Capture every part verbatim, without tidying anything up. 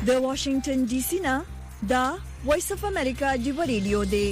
د واشنگټن ډي سي نه دا وایس اف امریکا دی ریډیو دی.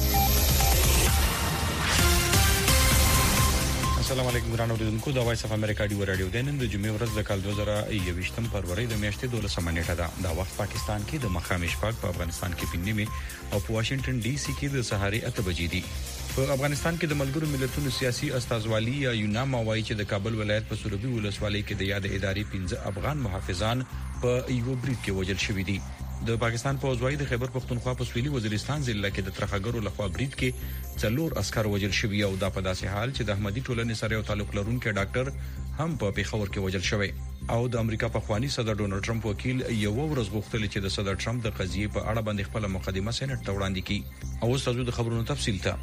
السلام علیکم ګران اوریدونکو، دا وایس اف امریکا دی ریډیو دی. نن د جمعې ورځ د کال دوه زره یوویشتم فروری د میاشتې دولسمه نیټه ده. دا وخت پاکستان کې د مخامخ شپږ، په افغانستان کې پنځمه او په واشنگټن ډي سي کې د سهاري اته بجې دي. په افغانستان کې د ملګرو ملتونو سیاسي استازوالي یا یوناما وایي چې د کابل ولایت په سروبي ولسوالۍ کې د یاد ادارې پنځه افغان محافظان په یو برید کې وژل شوي دي. د پاکستان په وزوای د خیبر پختونخوا په سویلي وزیرستان ضلع کې د ترخګرو لخوا برید کې څلور عسكر وژل شوي او دا په داسې حال چې د احمدي ټولنې سره یو تعلق لرونکي ډاکټر هم په پیښور کې وژل شوی. او د امریکا په خواني صدر ډونالد ټرمپ وکیل یو ورځ غوښتل چې د صدر ټرمپ د قضیې په اړه باندې خپل مقدمه سېنات ته وړاندې کړي. او اوس تاسو د خبرونو تفصیل ته.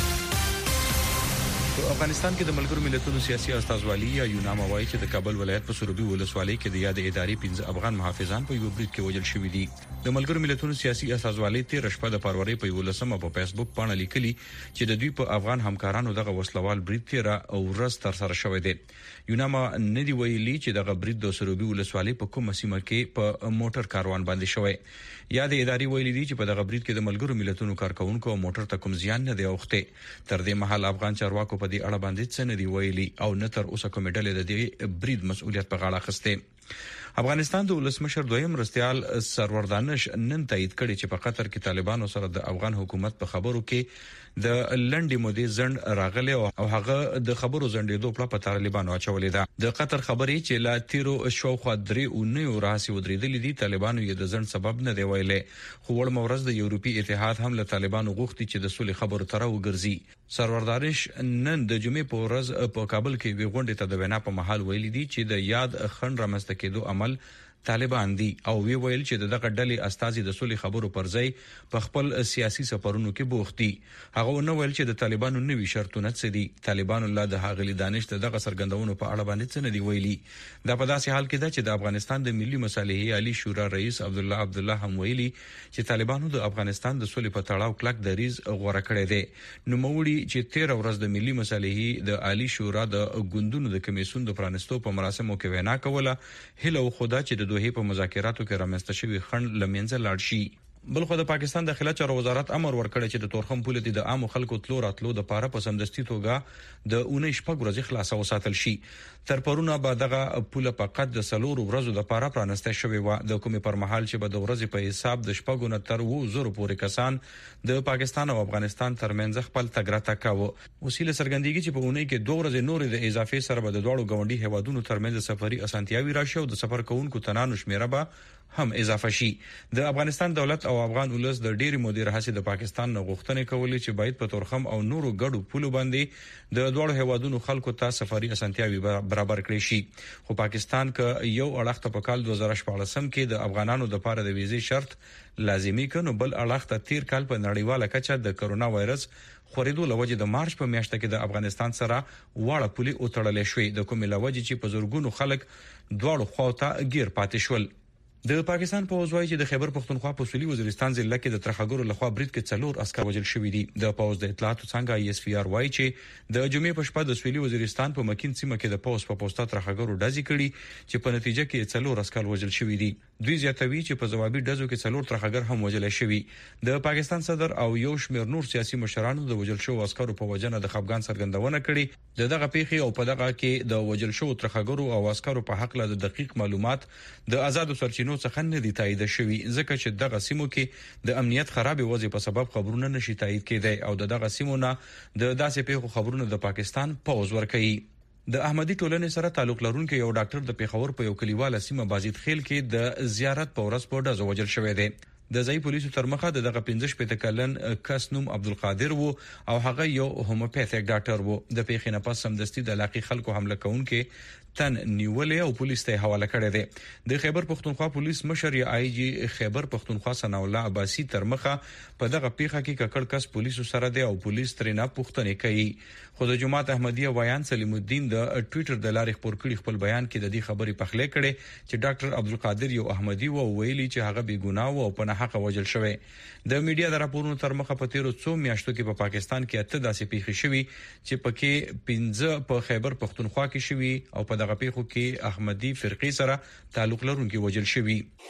په افغانستان کې د ملګرو ملتونو سیاسي استازوالي یا یوناما وایي چې د کابل ولایت په سروبي ولسوالۍ کې د یاد ادارې پنځه افغان محافظان په یو برید کې وژل شوي دي. د ملګرو ملتونو سیاسي استازوالي تیر شپه د فروری په ولسمه په فیسبوک باندې لیکلي چې د دوی په افغان همکارانو دغه وسلوال برید تیر او ورځ تر سره شوی دی. یوناما ندی ویلي چې دغه برید د سروبي ولسوالۍ په کومه سیمه کې په موټر کاروان باندې شوی. یاد ادارې ویلي دي چې په دغه برید کې د ملګرو ملتونو کارکونکو او موټر ته کوم زیان نه دی اوخته. تر دې مهال افغان چارواکو په دې اړه باندې څه نه دی ویلي او نه تر اوسه کومه ډلې د دې برید مسؤلیت په غاړه اخیسته. افغانستان د ولسمشر دویم مرستيال سرور دانش نن تایید کړي چې په قطر کې طالبانو سره د افغان حکومت په خبرو کې د لنډې مودې ځند راغلي او هغه د خبرو ځندېدو په طالبانو اچولې ده. د قطر خبري چې لا تیرو شوخوا درې او نه راسي ودرېدلې دي طالبانو یې د ځند سبب نه دی ویلې. خو وړ مورز د یورپی اتحاد هم له طالبانو غوښتي چې د صلح خبرو تر وګرځي. سرور دانش نن د جمعې په ورځ په کابل کې وی غونډه ته د وینا په محل ویلي دي چې د یاد خن رامسته کېدو عمل طالبان دي او وی ویل چې دغه ډلې استازي د صلح خبرو پر ځای په خپل سیاسي سفرونو کې بوختي. هغه نو ویل چې د طالبانو نوي شرطونه څه دي. طالبان الله د هاغلی دانش دغه سرګندونو په اړه باندې څه نه دی ویلي. دا په داسې حال کې ده چې د افغانستان د ملي مصالحې عالی شورا رئیس عبد الله عبد الله هم ویلي چې طالبانو د افغانستان د صلح په تړاو کلک دریز غوړه کړې ده. نو موړي چې تیر ورځ د ملي مصالحې د عالی شورا د ګوندونو د کمیسون د پرانستو په مراسمو کې وینا کوله. هله خدا چې د دوه په مذاکراتو کې رامنځته شوی خنډ لمنځه لاړ شي. بلخو د پاکستان داخله چارو وزارت امر ورکړی چې د تورخم پوله د عامو خلکو تلو راتلو د پاره په سمدستي توګه د اونۍ شپږ ورځې خلاصه وساتل شي. تر پرونه به دغه پوله فقط د سلور ورځو د پاره پرانسته شوی و. د کومې پر مهال چې به د ورځې په حساب د شپږو نه تر وو زرو پورې کسان د پاکستان او افغانستان ترمنځ خپل تګراتہ کاوه. وسیله سرګندګي چې په اونۍ کې دوه ورځې نورې د اضافي سره به د دوړو غونډي هوادونو ترمنځ سفري اسانتیاوي راشي او د سفر کوونکو تنانو شمیره به هم اضافه شي. د افغانستان دولت او افغان ولس د ډېری مدیر حسي د پاکستان غوښتنې کولې چې باید په تورخم او نورو ګډو پولو باندې د دوړو هوادونو خلکو ته سفري اسانتیاوي برابر کړي شي. خو پاکستان ک یو اړخ ته په کال دوه زره شپږ کې د افغانانو د لپاره د ویزې شرط لازمي کړي، بل اړخ ته تیر کال په نړیواله کچه د کرونا وایرس خورېدو لوجه د مارچ په میاشت کې د افغانستان سره واړه پولي او تړلې شوې. د کومې لوجه چې په زورګونو خلک دواړو خواته غیر پاتې شول. د پاکستان په وزوای چې د خیبر پختونخوا په سویلي وزیرستان ضلع کې د ترخګرو لخوا برید کې څلور عسكر وژل شوي دي. د پوز د اطلاعاتو څنګه ای اس پی آر وایي چې د جمعې په شپه د سویلي وزیرستان په مکین سیمه کې د پوز په پوسټه ترخګرو ډزې کړي چې په نتیجه کې څلور عسكر وژل شوي دي. دوی زیاتوي چې په ځوابي ډزو کې څلور ترخګر هم وژل شوي. د پاکستان صدر او یو شمېر نور سیاسي مشرانو د وژل شوو عسکرو په وجنه د خپګان څرګندونه کړې. دغه پیښې او په دغه کې د وژل شوو ترخګرو او عسکرو په حق له دقیق معلومات د آزاد سرچینو څخه نه دي تایید شوی، ځکه چې دغه سیمو کې د امنیت خرابې وضع په سبب خبرونه نشي تایید کېدای او دغه سیمو نه د داسې پیښو خبرونه د پاکستان پوز ورکړي. د احمدي ټولنې سره تعلق لرونکي یو ډاکټر د پیښور په یو کلیواله سیمه بازید خیل کې د زیارت په ورځ په ډزو وژل شوی دی. د ځای پولیسو تر مخه دغه پنځه شپږ کلن کس نوم عبدالقادر وو او هغه یو هوموپیثیک ډاکټر وو. د پیښې نه پس سمدستي د علاقې خلکو حمله کوونکې تن نیولې او پولیس ته حواله کړې ده. د خیبر پختونخوا پولیس مشر یا آی جی خیبر پختونخوا ثنا الله عباسی تر مخه په دغه پیښه کې ککړ کس پولیسو سره دی او پولیس ترې نه پوښتنه کوي. خو د جماعت احمدیه ویان سلیم الدین د ټوئیټر د لارې خبر کړي خپل بیان کې د دې خبرې پخلې کړي چې ډاکټر عبدالقادر یو احمدی وو ویلي چې هغه بې ګناه او په نه حق وژل شوی. د میډیا د راپورونو تر مخه په تیرو څو میاشتو کې په پا پاکستان کې اته داسې پیښې شوي چې پکې پنځه په خیبر پختونخوا کې شوي او په دغه پیښو کې احمدی فرقې سره تعلق لرونکي وژل شوي.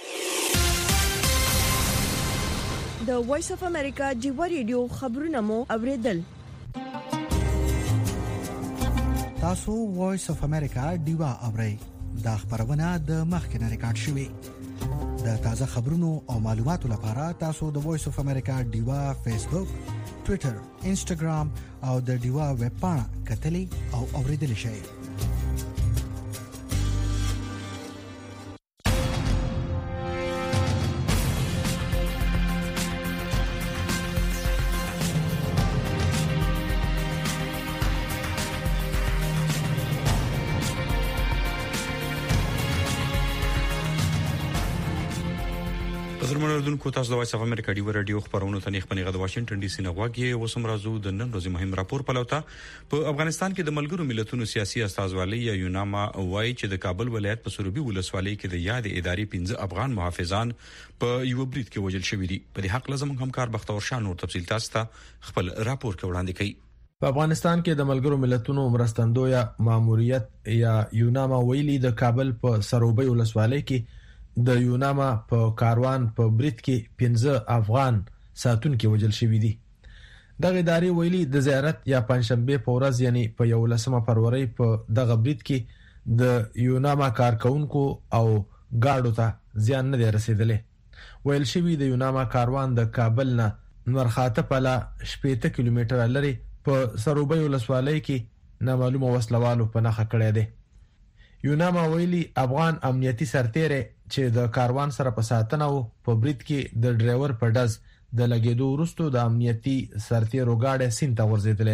د وایس اف امریکا جیوا ریډیو خبرونه مو اوریدل. تاسو وایس اف امریکا دیوا اورئ. دا خبرونه د مخکنه ریکارډ شوې. د تازه خبرونو او معلوماتو لپاره تاسو د وایس اف امریکا دیوا فیسبوک، ټوئیټر، انسټاګرام او د دیوا ویب پاڼه کتلې او اوریدل شئ. کو تاسو د وایس اف امریکا دی رادیو خبرونه ته نخبنی غد واشنگټن ډي سي نه غواګي وسم راځو د نن ورځې مهم راپور پلوتا په افغانستان کې د ملګرو ملتونو سیاسي استازوالۍ یا یوناما وایي چې د کابل ولایت په سروبي ولسوالۍ کې د یاد ادارې پنځه افغان محافظان په یو برید کې وژل شوي دي. په دې حق لازم همکار بختور شاه نور تفصیل تاسو ته خپل راپور کې وړاندې کړي. په افغانستان کې د ملګرو ملتونو مرستندوی ماموریت یا یوناما ویلي د کابل په سروبي ولسوالۍ کې د یوناما په کاروان په برید کې پنځه افغان ساتونکو وژل شوي دي. دغه ادارې ویلي د زیارت یا پنځشنبه په ورځ یعنی په یولسمه فروری په دغه برید کې د یوناما کارکونکو او گاډو ته زیان نه رسیدلی. ویل شوی د یوناما کاروان د کابل نه نورخاته پلا شپږ کیلومتره لري په سروبي ولسوالۍ کې نامعلومه وسلوالو په نخښه کړی دی. یوناما ویلي افغان امنیتي سرتیری چې د کاروان سره په ساتنه او په برید کې د ډرایور په ډز د لګیدو وروسته د امنیتي سرتیرو گاډي سینته ورزیدلې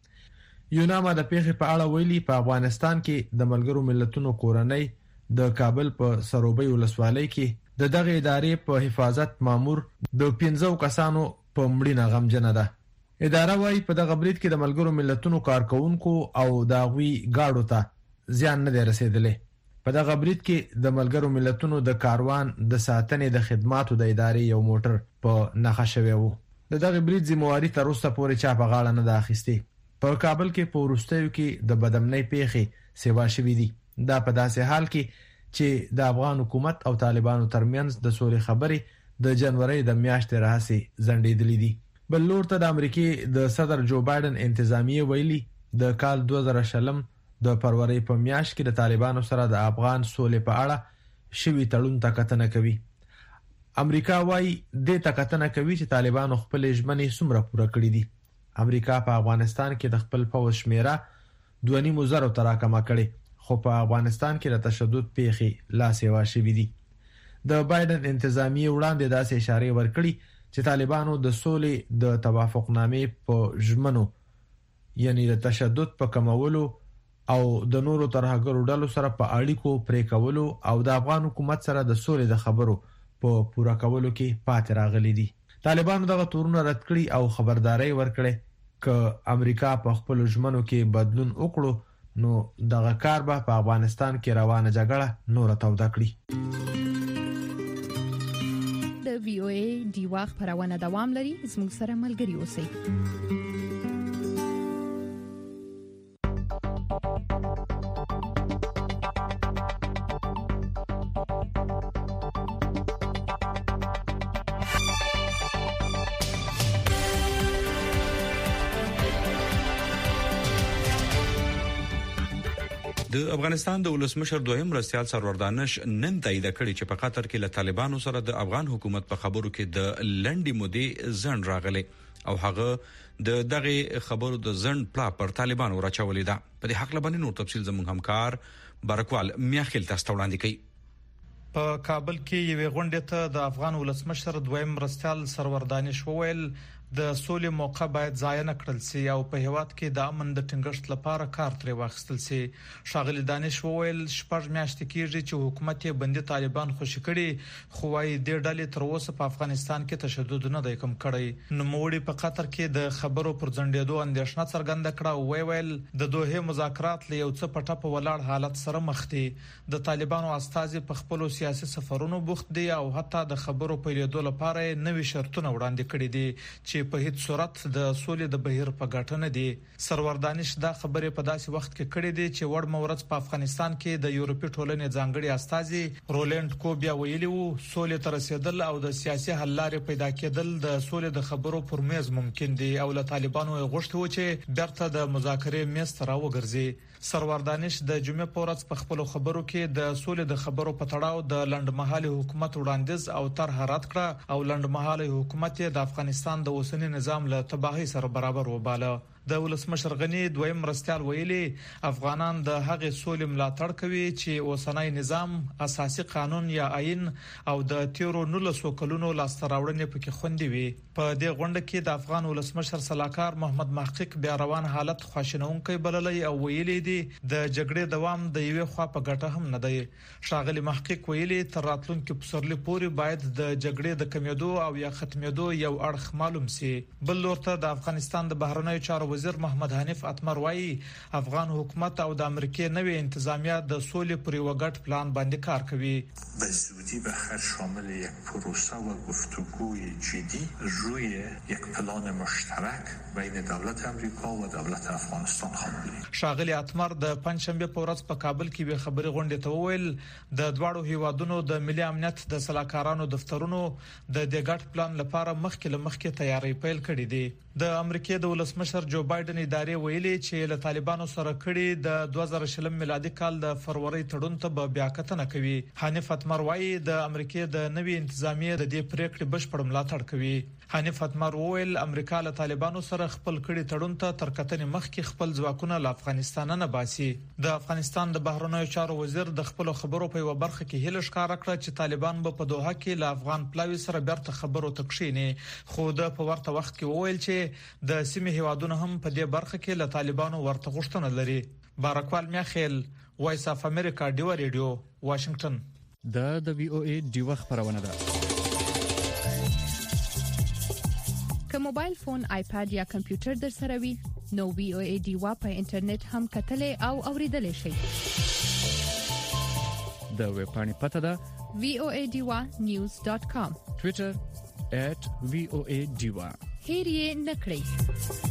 ده. یوناما د پیښې په اړه ویلي په افغانستان کې د ملګرو ملتونو کورنۍ د کابل په سروبي ولسوالۍ کې د دغه ادارې په حفاظت مامور د پنځو کسانو په مړینه غمجنه ده. اداره وايي په دغه برید کې د ملګرو ملتونو کارکونکو او داغوي گاډو ته زیان نه رسیدلی. په دغه برید کې د ملګرو ملتونو د کاروان د ساتنې د خدماتو د ادارې یو موټر په نښه شوی وو. د دغه برید ذمہواری تر اوسه پورې چا په غاړه نه ده اخیستې. په کابل کې په وروستیو کې د بدامنۍ پیښې سیوا شوې دي. دا په داسې حال کې چې د افغان حکومت او طالبانو ترمنځ د سولې خبرې د جنوري د میاشتې راهیسې ځنډېدلې دي. بل لور ته د امریکای د صدر جو بایدن انتظامیه ویلي د کال دوه زره شلم د فروری په میاشت کې د طالبانو سره د افغان سولې په اړه شوی تړون ته کتنه کوي. امریکا وايي د تکتنه کوي چې طالبانو خپل ژمنې څومره پوره کړې دي. امریکا په افغانستان کې د خپل پوځ شمیره دوه نیم زره تر راکمه کړي خو په افغانستان کې د تشدد پیښې لا سیوا شوې دي. د بایدن انتظامیه وړاندې داسې اشاره ورکړي چې طالبانو د سولې د توافقنامې په ژمنو یعنی د تشدد په کمولو او د نورو ترهګرو ډلو سره په اړیکو پرې کولو او د افغان حکومت سره د سولې د خبرو په پوره کولو کې پاتې راغلي دي. طالبانو دغه تورونه رد کړي او خبرداري ورکړي ک امریکا په خپل ژمنو کې بدلون وکړو نو دغه کار به په افغانستان کې روانه جګړه نور توده کړي. د وی او ای دیوا خبرونه دوام لري. زموږ سره ملګري اوسئ. د افغانستان د ولسمشر دویم مرستیال سرور دانش نن تایید کړی چې په قطر کې له طالبانو سره د افغان حکومت په خبرو کې د لنډې مودې ځنډ راغلی او هغه د دغه خبرو د ځنډ پلا پر طالبانو راچولې ده. په دې حق لبنې نور تفصیل زموږ همکار برکوال میاخیل تاسو وړاندې کړي. په کابل کې یوې غونډې ته د افغان ولسمشر دویم مرستیال سرور دانش وویل د سولې موقع باید ضایع نه کړل شي او په هیواد کې د امن د ټینګښت لپاره کار ترې واخیستل شي. شاغلی دانش وویل شپږ میاشتې کېږي چې حکومت یې بندي طالبان خوشی کړي خو وايي د ډلې تر اوسه په افغانستان کې تشدد نه دی کم کړی. نوموړي په قطر کې د خبرو پر ځنډېدو اندېښنه څرګنده کړه او ویل د دوه مذاکرات له یو څه پټه په ولاړ حالت سره مخ دي. د طالبانو استازي په خپل سیاسي سفرونو بوخت دي او حتی د خبرو په لیدو لپاره نوي شرطونه وړاندې کړي دي چې چې په هیڅ صورت د سولې د بهیر په ګټه نه دي. سرور دانش دا خبره په داسې وخت کې کړې دي چې وړ مورز په افغانستان کې د یورپی ټولنې ځانګړي استازي رولند کوبیا ویلي وو سولې تر رسیدل او د سیاسي حل لارې پیدا کېدل د سولې د خبرو پر میز ممکن دي او له طالبانو غوښتي و چې بیرته د مذاکرې میز ته راوګرځي. سرور دانش د جمعې په ورځ په خپل خبرو کې د سولې د خبرو په تړاو د لنډمهالي حکومت وړاندیز او طرح رد کړه او لنډمهالي حکومت د افغانستان د اوسنی نظام له تباهي سره برابر وباله. د ولسمشر غنی دویم مرستيال ویلي افغانان د هغې سولې ملاتړ کوي چې اوسنی نظام اساسي قانون یا آئین او د تیرو نولسو کلونو لاستراوړنې پکې خوندي وي. په دې غونډه کې د افغان ولسمشر صلاحکار محمد محقق بیا روان حالت خواشینونکي بللی او ویلي دي د جګړې دوام د یوې خوا په ګټه هم نه دی. شاغلي محقق ویلي تر راتلونکي پسرلي پورې باید د جګړې د کمیدو او یا ختمېدو یو اړخ معلوم سي. بل لورته د افغانستان د بهرنیو چارو وزیر محمد حنیف اتمر وايي افغان حکومت او د امریکای نوې انتظامیه د سولې پر یو غټ پلان باندې کار کوي. به زودی بخیر شامل یک پروسه و گفتگوی جدی روی یک پلان مشترک بین دولت امریکا و دولت افغانستان خواهد بود. شاغلي اتمر د پنځشنبه په ورځ په کابل کې به خبري غونډه ته وویل د دواړو هیوادونو د ملي امنیت د سلاکارانو دفترونو د دې غټ پلان لپاره مخکې له مخکې تیاری پیل کړې دي. د امریکای د ولسمشر جو بایدن ادارې ویلي چې له طالبانو سره کړي د دوه زره شلم میلادي کال د فروری تړون ته به بیا کتنه کوي. حنیف اتمر وايي د امریکای د نوې انتظامیه د دې پریکړې بشپړ ملاتړ کوي. حنیف اتمر وویل امریکا له طالبانو سره خپل کړي تړون ته تر کتنې مخکې خپل ځواکونه له افغانستان نه باسي. د افغانستان د بهرنیو چارو وزیر د خپل خبرو په یو برخه کې هیله ښکاره کړه چې طالبان به په دوحه کې له افغان پلاوي سره بیرته خبرو ته کښیني. خو د په ورته وخت کې وویل چې د سیمې هیوادونو هم په دې برخه کې له طالبانو ورته غوښتنه لري. بارکوال میاخیل وایس اف امریکا ډیو ریډیو واشنگټن. د د وی او ای ډیو خبرونه ده. که موبایل فون، آیپاد یا کمپیوټر در سره وي نو وی او ای ډیو په انټرنیټ هم کتلې او اوریدلې شي. د ویب پاڼې پته ده وی او ای ډیو نیوز ډاٹ کام. ټوئیټر ایٹ وی او ای ډیو. هیر یې نکړئ.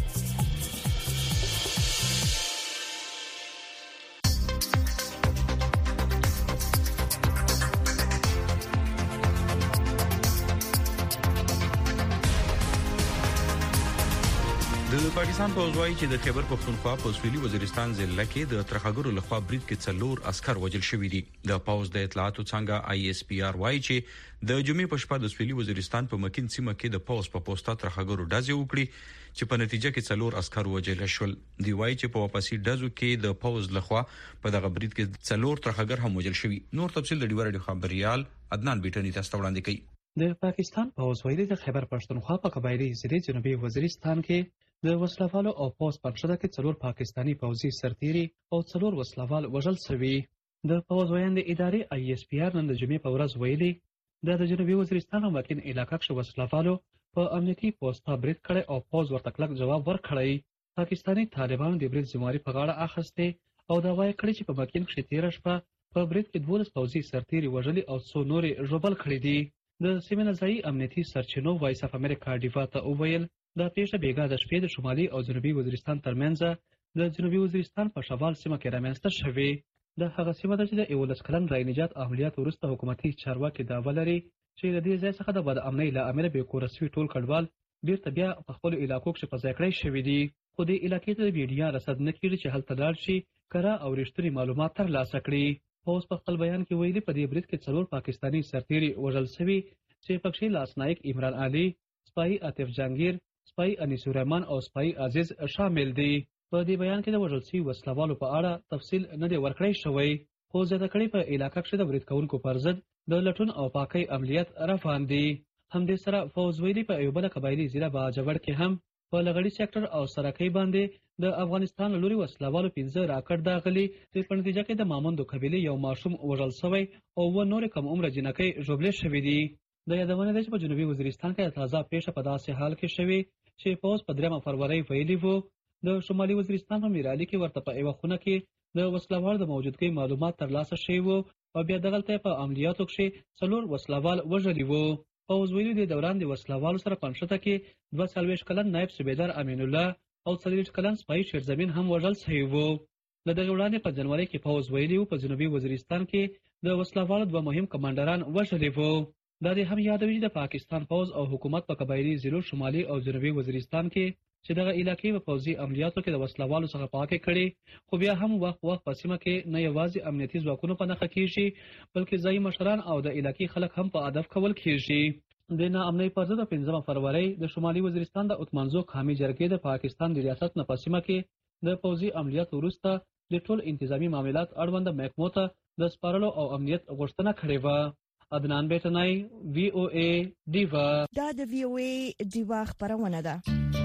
د پاکستان پوځوي چې د خیبر پختونخوا په سویلي وزیرستان ضلع کې د ترخګرو لخوا برید کې څلور عسكر وژل شوي دي. د پوز د اطلاعاتو څنګه آی اس پی آر وايي چې د جمعې په شپه د سویلي وزیرستان په مکین سیمه کې د پوز په پوسټا ترخګرو ډزې وکړي چې په نتیجه کې څلور عسكر وژل شول. دی وايي چې په واپسي ډزو کې د پوز لخوا په دغه برید کې څلور ترخګر هم وژل شوي. نور تفصيل د ډیوار ډیو خبريال عدنان بیٹنی تاسو وړاندې کوي. د پاکستان پوځ ویلي د خیبر پښتونخوا په قبایلی ضلع جنوبي وزیرستان کې د وسلوالو او پوز پرشده کې څلور پاکستانی پوځي سرتیري او څلور وسلوال وژل شوي. د پوز ویاند ادارې آی اس پی آر نن د جمعې په ورځ ویلي د جنوبي وزیرستان او مکین علاقې کې وسلوالو په امنیتي پوسټا برید کړی او پوز ورته کلک جواب ورکړی. پاکستانی طالبانو د برید ذمہواری په غاړه اخیسته او دا وایي کړی چې په مکین کې تیر شپه په برید کې دولس پوځي سرتیري وژلي او څو نورې ژوبل کړي دي. د سیمه ځایي امنیتي سرچینو وایس اف امریکا ډیوا ته وویل دا پیښه بیګا د شپې د شمالي او جنوبي وزیرستان ترمنځ د جنوبي وزیرستان په شمال سیمه کې رامنځته شوې. د هغه سیمه د چې د یولس کلن رای نجات عملیات وروسته حکومتي چارواکي دعوه لري چې د دې ځای څخه د بد امنۍ له امله به کورسوي ټول کډوال بیرته بیا په خپل علاقو کې په ځای کړی شوي دي. خو د علاقې ته میډیا رصد نه کړي چې هلته لاړ شي کره او رښتونی معلومات ترلاسه کړي. پوز په خپل بیان کې ویلي په دې برید کې څلور پاکستانی سرتیري وژل شوي چې پکې لاسنایک عمران علي، سپای عاطف جهانگیر، سپای انیس الرحمن او سپای عزیز شامل دي. په دې بیان کې د وژل شوي وسلوالو په اړه تفصیل نه دی ورکړی شوی. خو زیاته کړي په علاقې کې د برید کوونکو پر ضد د لټون او پاکۍ عملیات روان دي. همدې سره فوز ویلي په یو بل قبایلی ضلع باجوړ کې هم په لغړی سېکټر او سرکۍ باندې د افغانستان لوري وسلوالو پنځه راکټ داخلي چې په نتیجه کې د ماموندو قبیلې یو ماشوم وژل شوی او و نور کم عمر جنکۍ ژوبلې شوې دي. د یادونه ده چې په جنوبي وزیرستان کې تازه پیښه په داسې حال کې شوې چې پوز په درېمه فروری ویلي وو د شمالي وزیرستان په میرالي کې ورته په یوه خونه کې د وسلوال د موجودګۍ معلومات ترلاسه شوي وو او بیا دغلته په عملیاتو کې څلور وسلوال وژلي وو. پوز ویلي د دوران د وسلوالو سره پنځه کې دوه څلوېښت کلن نایب صوبیدار امین الله او څلوېښت کلن سپایي شیرزمین هم وژل شوي وو. له دغې وړاندې په جنوري کې پوز ویلي وو په جنوبي وزیرستان کې د وسلوالو دوه مهم کمانډران وژلي وو. دا دې هم یادوي د پاکستان پوز او حکومت په قبایلي ضلعو شمالي او جنوبي وزیرستان کې چې دغه علاقې په پوځي عملیاتو کې د وسلوالو څخه پاکې کړي، خو بیا هم وخت وخت په سیمه کې نه یوازې امنیتي ځواکونو په نښه کېږي بلکې ځایي مشران او د علاقې خلک هم په هدف کول کېږي. د ناامنۍ پر ضد پنځمه فروری د شمالي وزیرستان د اتمانزو قامي جرګې د پاکستان د ریاست نه په سیمه کې د پوځي عملیاتو وروسته د ټول انتظامی معاملات اړوند محکمو ته د سپارلو او امنیت غوښتنه کړې وه. عدنان بیٹنای وی او ای ډیوا. دا د وی او ای ډیوا خبرونه ده.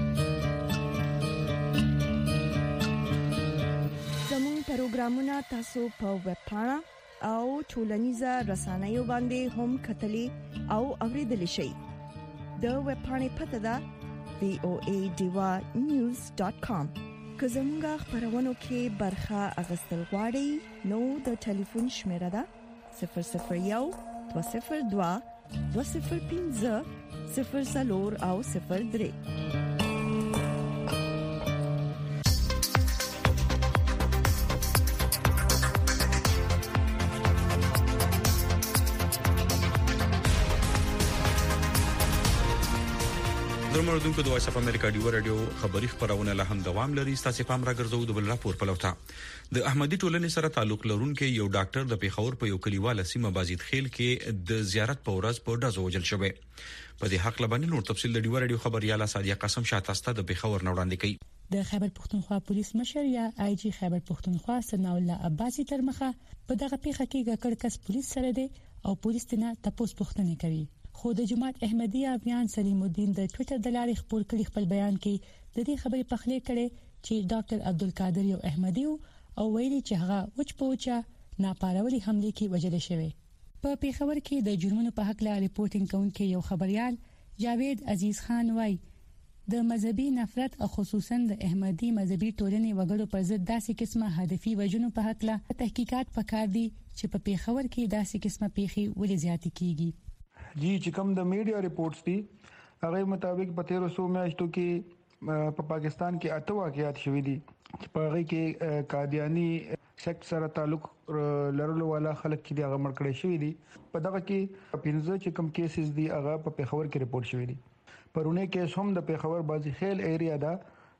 زموږ پروګرامونه تاسو په ویب پاڼه او ټولنیزه رسنیو باندې هم کتلی او اوریدلی شئ. د ویب پاڼې پته ده وی او ای ډیوا نیوز ډاټ کام. که زموږ خبرونو کې برخه اخیستل غواړئ نو د ټلیفون شمیره ده صفر صفر یو دوه صفر دوه دوه صفر پنځه صفر څلور او صفر درې. درمردونکو د وایس اف امریکا ډیو رادیو خبری خبرونه له هم دوام لري. تاسو پام راګرځو د بل راپور په لوټه. د احمدي ټولنې سره تعلق لرونکو یو ډاکټر د پیښور په یو کلیواله سیمه بازید خیل کې د زیارت په ورځ په ډزو وجل شوی. په دې حق لبنې نور تفصیل د ډیو رادیو خبرياله سادیه قسم شاته است د پیښور نو وړاندې کوي. د خیبر پختونخوا پولیس مشر یا آی جی خیبر پختونخوا ثنا الله عباسي تر مخه په دغه پیښه کې ګکړ کس پولیس سره دی او پولیس تنه تاسو پوښتنه کوي. خو د جماعت احمدیه افغان سلیم الدین د ټوئیټر د لارې خبر کړي خپل بیان کې د دې خبرې په خله کړي چې ډاکټر عبدالقادر یو احمدی او ویلي چې هغه وچ پوچا ناپارولي حمله کې وجل شوی. په پیښور کې د جرمونو په حق لا ریپورټینګ کوونکی یو خبريال جاوید عزیز خان وای د مذهبي نفرت او خصوصا د احمدي مذهبي ټولنې وګړو پر ضد داسې قسمه هدفي وجنو په حق لا تحقیقات پکار دي چې په پیښور کې داسې قسمه پیښې ولې زیاتې کیږي. جی چې کوم د میډیا ریپورتس دي هغه مطابق په تیرو سو میاشتو کې په پاکستان کې اته واقعات شوي دي چې په هغه کې قادیانی سیکټ سره تعلق لرلو والا خلک چې هغه مړ کړي شوي دي. په دغه کې پنځه چې کوم کیسز دي هغه په پیښور کې ریپورت شوي دي. پرونه کیس هم د پیښور بازی خیل ایریا دا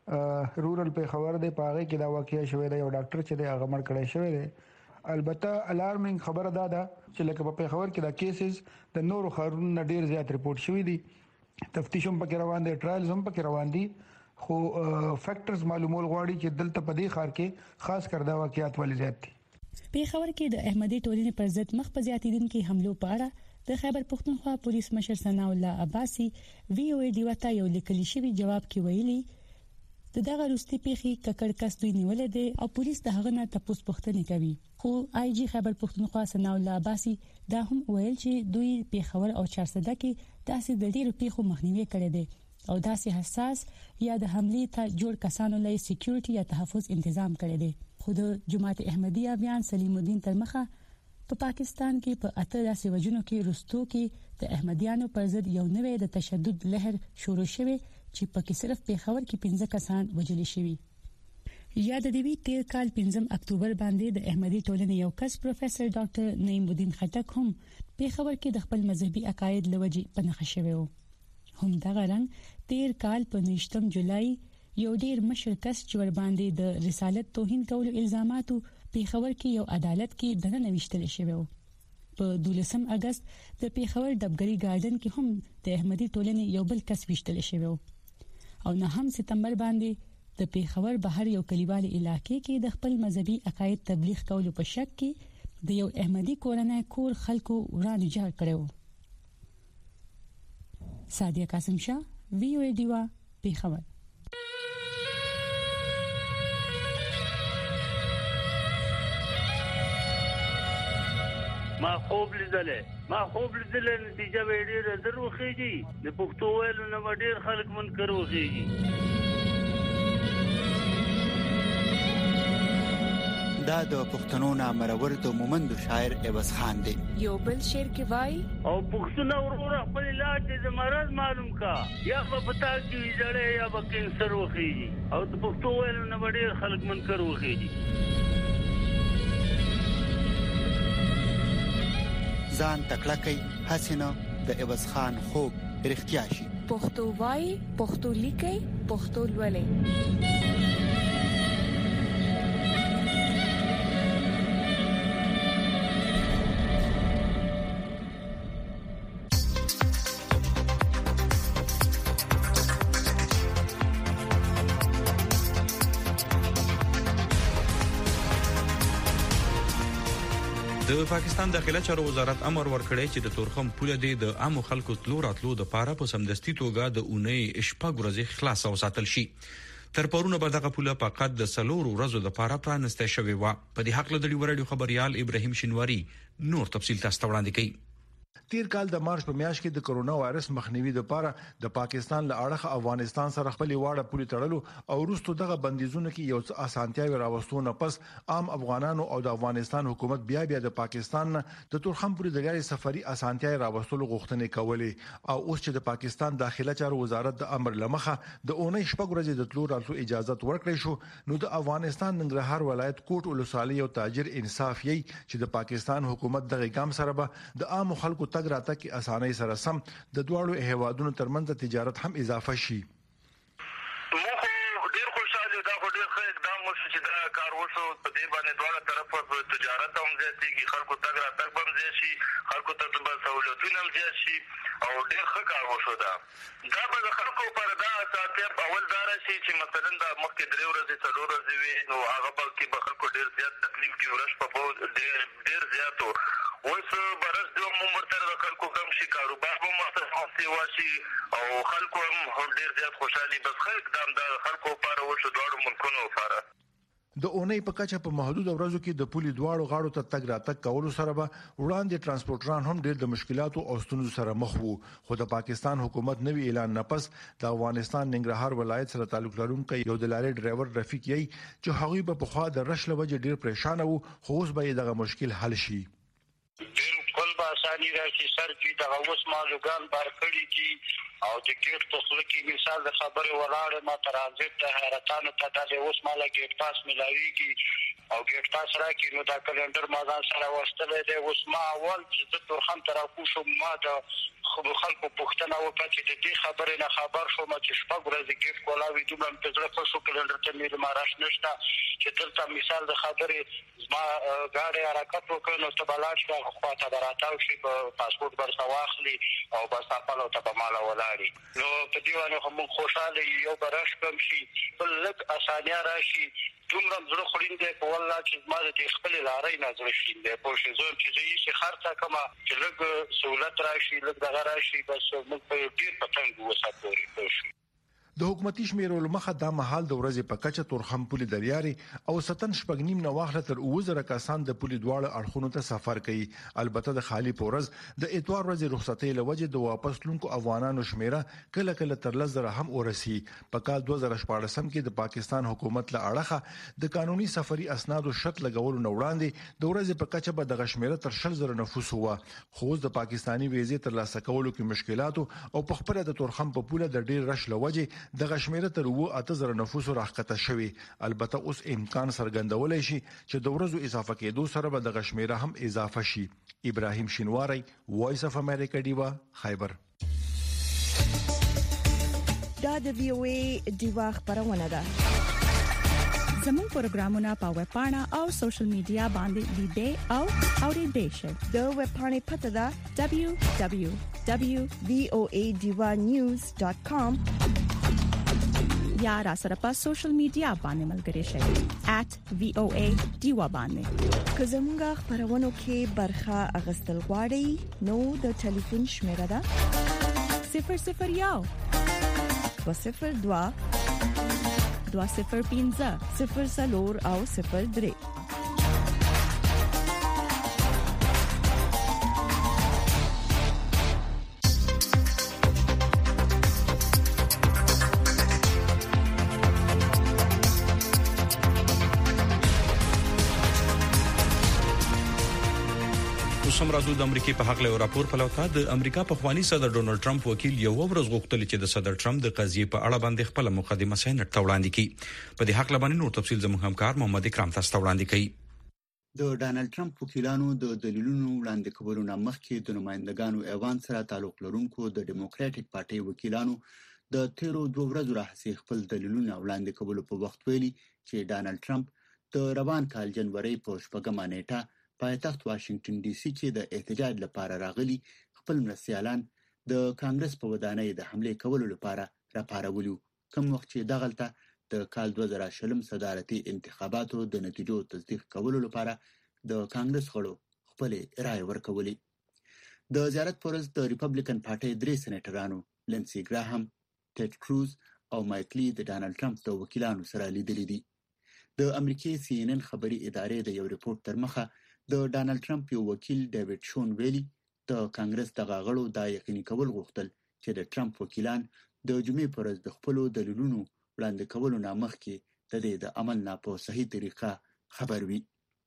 رورل پیښور دی، په هغه کې دا واقعیا شوی دی. یو ډاکټر چې دی هغه مړ کړي شوی دی. البته الارمینګ خبره ده دا چې لکه په پیښور کې دا کیسز د نورو ښارونو ډیر زیات ریپورت شوي دي. تفتیش هم پکې روان دي، ټرایلز هم پکې روان دي، خو فیکټرز معلومول غواړي چې دلته په دې ښار کې خاص کر دا واقعیات ولې زیات دي. پیښور کې د احمدي ټولنې پر ضد مخ په زیاتیدونکو حملو په اړه د خیبر پختونخوا پولیس مشر ثنا الله عباسي وی او ای ډیوا یو لیکلي شوی جواب کې ویلي د دغه روستي پیښې ککړ کس دوی نیولې دي او پولیس د هغه نه تاسو پوښتنه کوي. خو آی جی خیبر پختونخوا ثنا الله عباسي دا هم ویل چې دوی پیښور او چارسده کې داسې د ډیرو پیښو مخنیوي کړی دی او داسې حساس یا د حمله ته جوړ کسانو لپاره سکیورټي یا تحفظ تنظیم کړی دی. خو د جماعت احمدیه افغان سلیم الدین تر مخه په پاکستان کې په اته داسې وجونو کې رستو کې د احمدیانو پر ضد یو نوې د تشدد لهر شروع شوه چې پکې صرف پیښور کې پنځه کسان وژل شوي. یا د دې تیر کال پنځم اکتوبر باندې د احمدي ټولنې یو کس پروفیسور ډاکټر نعیم الدین خټک هم پیښور کې د خپل مذهبي عقاید لوجې په نخښه شوی و. هم دغه رنګ تیر کال په نهشتم جولای یو ډیر مشر کس چې ور باندې د رسالت توهین کولو الزاماتو پیښور کې یو عدالت کې دننه وشتل شوی و. په دولسم اگست د پیښور ډبګری ګارډن کې هم د احمدي ټولنې یو بل کس وشتل شوی و. او نه هم سپتمبر باندې د پیښور بهر یو کلیوالي علاقې کې د خپل مذهبي عقاید تبلیغ کولو په شک کې د یو احمدي کورنۍ کور خلکو ورانه جوړ کړو. سادیه قاسم شاه وی او ای ډیوا پیښور. ما خوب لیدلې ما خوب لیدلې نتیجه به ډېر دروخېږي د پښتو ویلو نه ډېر خلک منکر وخېږي. دا د پښتنو نامرور د مومند شاعر عوض خان دی. یو بل شعر کې وای او پښتون ورور خپل علاج د مرض معلوم کا یا په پتا کې جړې یا په کینسر وخیږي او د پښتو ویل نه ډېر خلک منکر وخیږي. ځان تکړه حسینه د عوض خان خوب رښتیا شي. پښتو وای پښتو لیکي پښتو لولي. د پاکستان داخله چارو وزارت امر ورکړی چې د تورخم پوله د عامو خلکو تلو راتلو د پاره په سمدستي توګه د اونۍ شپږ ورځې خلاص او ساتل شي. تر پرونه به دغه پوله فقط د سلور ورځو د پاره پرانسته شوې و. په دې حق له دړي ورډیو خبريال ابراهيم شینواری نور تفصیل تاسو ته وړاندې کوي. تیر کال د مارچ په میاشت کې د کرونا وایرس مخنیوي لپاره د پاکستان له اړخه افغانستان سره خپل واړه پولي تړلو او وروسته دغه بندیزونه کې یو څه اسانتیاوي راوستونه پس عام افغانانو او د افغانستان حکومت بیا بیا د پاکستان د تورخم پوري د غیر سفري اسانتیاوي راوستلو غوښتنې کولې او اوس چې د پاکستان داخله چارو وزارت د امر لمخه د اونۍ شپږ ورځې د تلو راتلو اجازه ورکړې شو نو د افغانستان ننګرهار ولایت کوټ ولسوالۍ او تاجر انصاف یې چې د پاکستان حکومت دغه ګام سره به د عام خلکو تګ راتګ کې اسانۍ سره سم د دوړو هیوادونو ترمنځ تجارت هم اضافه شي. مو ډیر خوشاله دا خو ډیر ښه اقدام وشو چې دا کار وشو په دې باندې دواړه طرفه تجارت هم زیاتېږي خلکو تګ راتګ هم زیات شي خلکو ته به سہولتونه هم زیات شي او ډیر ښه کار وشو. دا دا به د خلکو پر دا اساسي اول دا راشي چې مثلا دا مخکې درې ورځې څلور ورځې وي نو هغه په کې به خلکو ډیر زیات تکلیف کې ورش په بہت ډیر ډیر زیات وو. اوس برس د عمر تر د خلکو کم شي کاروبار هم مخته واشي او خلکو هم ډیر زیات خوشحالي بس ښه اقدام د خلکو لپاره وشو دواړو ملکونو لپاره. د اونۍ په کچه په محدود ورځو کې د پولي دواړو غاړو ته تګ راتګ کولو سره به وړاندې ترانسپورټران هم ډېر د مشکلاتو او ستونزو سره مخ وو خو د پاکستان حکومت نوی اعلان نه پس د افغانستان ننګرهار ولایت سره تعلق لرونکي یو د لارې ډرایور رفیق یې چې هغوی په خوا د رش لوجه ډېر پریشان وو خو اوس به دغه مشکل حل شي. بالکل به اساني راشي سر چې دغه اوس مالوګان بار کړي دي او د ګیټ په خله کې مثال د خبرې ولاړې ما ترانزیت ته حیرتانو ته د اوس مالا ګیټ پاس ملاويږي او ګیټ پاس راکې نو دا کلندر ما ځان سره واستلې دی. اوس ما اول چې د تورخم تر اكو شو ما د خلکو پوښتنه وکړه چې د دې خبرې نه خبر شوم چې شپږ ورځې ګیټ کولاوي دومره په ځل په شو کلندر ته مې ماراش نشته چې دلته مثال د خبرې ما غاړه حرکت وکړ نو ته بلاش کا خواته براتاو شي په پاسپورت برسا واخلي او بس خپل ته په مال ولاړی نو په دیوانه هم خوشاله یو برش کم شي بل لک اسانیا راشي دومره زړه خورین دی په والله چې ما د خپل لارې نه زړه شین دی په شي زور چې زه یې خرڅه کما چې لږ سہولت راشي لږ دغه راشي بس موږ په ډیر پتنګ وساتوري پوه. د حکومتي شمیرو لمخه د مهال د ورځې په کچه تورخم پولي دریاري او ستن شپږ نیم نه واخله تر اوه زره کسان د پولي دواړه اړخونو ته سفر کوي. البته د خالی پورز د اتوار ورځې رخصتۍ لوجه د واپس لونکو افغانانو شمیره کله کله تر لزر هم ورسی. په کال دوه زره شپږ کې د پاکستان حکومت له اړخه د قانوني سفري اسنادو شرط لګولو نه وړاندې د ورځې په کچه به د غشمیره تر شل زره نفوس هوا خو د پاکستانی ویزې تر لاسه کولو کې مشکلات او په خبره د تورخم په پوله د ډیر رش لوجه د غشمیره تر وو اته زره نفوس راخته شوی. البته اوس امکان څرګندولای شي چې د ورځو اضافه کېدو سره به د غشمیره هم اضافه شي. ابراهيم شینواری وایس اف امریکا دیوا خیبر. دا د وی او ای دیوا خبرونه ده. زموږ پروګرامونه په ویب پاڼه او سوشل میډیا باندې لیدئ او اورئ شئ. د ویب پاڼې پته ده دبليو دبليو دبليو دوت وی او ای دیوا نیوز ډاٹ کام یا را سره په سوشل میډیا باندې ملګری شئ at وی او ای دیوا باندې. که زموږ خبرونو کې برخه اغستل غواړئ نو د ټلیفون شمیره ده صفر صفر یو دوه صفر دوه دوه صفر پنځه صفر څلور او صفر درې. اوس هم راځو د امریکای په حق له راپور په لوتا د امریکا په خواني صدر ډونلډ ټرمپ وکیل یو ورځ غوښتل چې د صدر ټرمپ د قضیې په اړه باندې خپل مقدمه سینټ ته وړاندې کړي. په دې حق لبانې نور تفصیل زموږ همکار محمد اکرام تاسو ته وړاندې کړي. د ډانلډ ټرمپ وکیلانو د دلیلونو وړاندې کولو نه مخکې د نمائندګانو ایوان سره تعلق لرونکو د ډیموکراټک پارټي وکیلانو د تیرو دوه ورځو راهیسې خپل دلیلونه وړاندې کولو په وخت ویلي چې ډانلډ ټرمپ د روان کال جنوري په شپږمه نیټه پایتخت واشنگټن ډي سي کې د احتجاج لپاره راغلي خپل مرستيالان د کانګرس په ودانۍ د حمله کولو لپاره راپارولیو، کوم وخت چې دغلطه د کال دوه زره شلم صدارتي انتخاباتو د نتیجو تصدیق کولو لپاره د کانګرس غړو خپل رائے ورکولې. د زیارت پرز د ریپبلیکن پارټي درې سېنیټرانو لنسی ګراهام، ټیډ کروز او مایک لی د ډانلډ ټرمپ د وکیلانو سره لیدلي دي. د امریکای سی ان ان خبري ادارې د یو ریپورت تر مخه د ډانلډ ټرمپ یو وکیل ډیوډ شون ویلي د کانګرس د غاغړو دا یقیني کول غوښتل چې د ټرمپ وکیلان د جمعې پر ورځ د خپل دلیلونو وړاندې کولو نه مخکې د دې د عمل نه په صحیح طریقه خبر وي.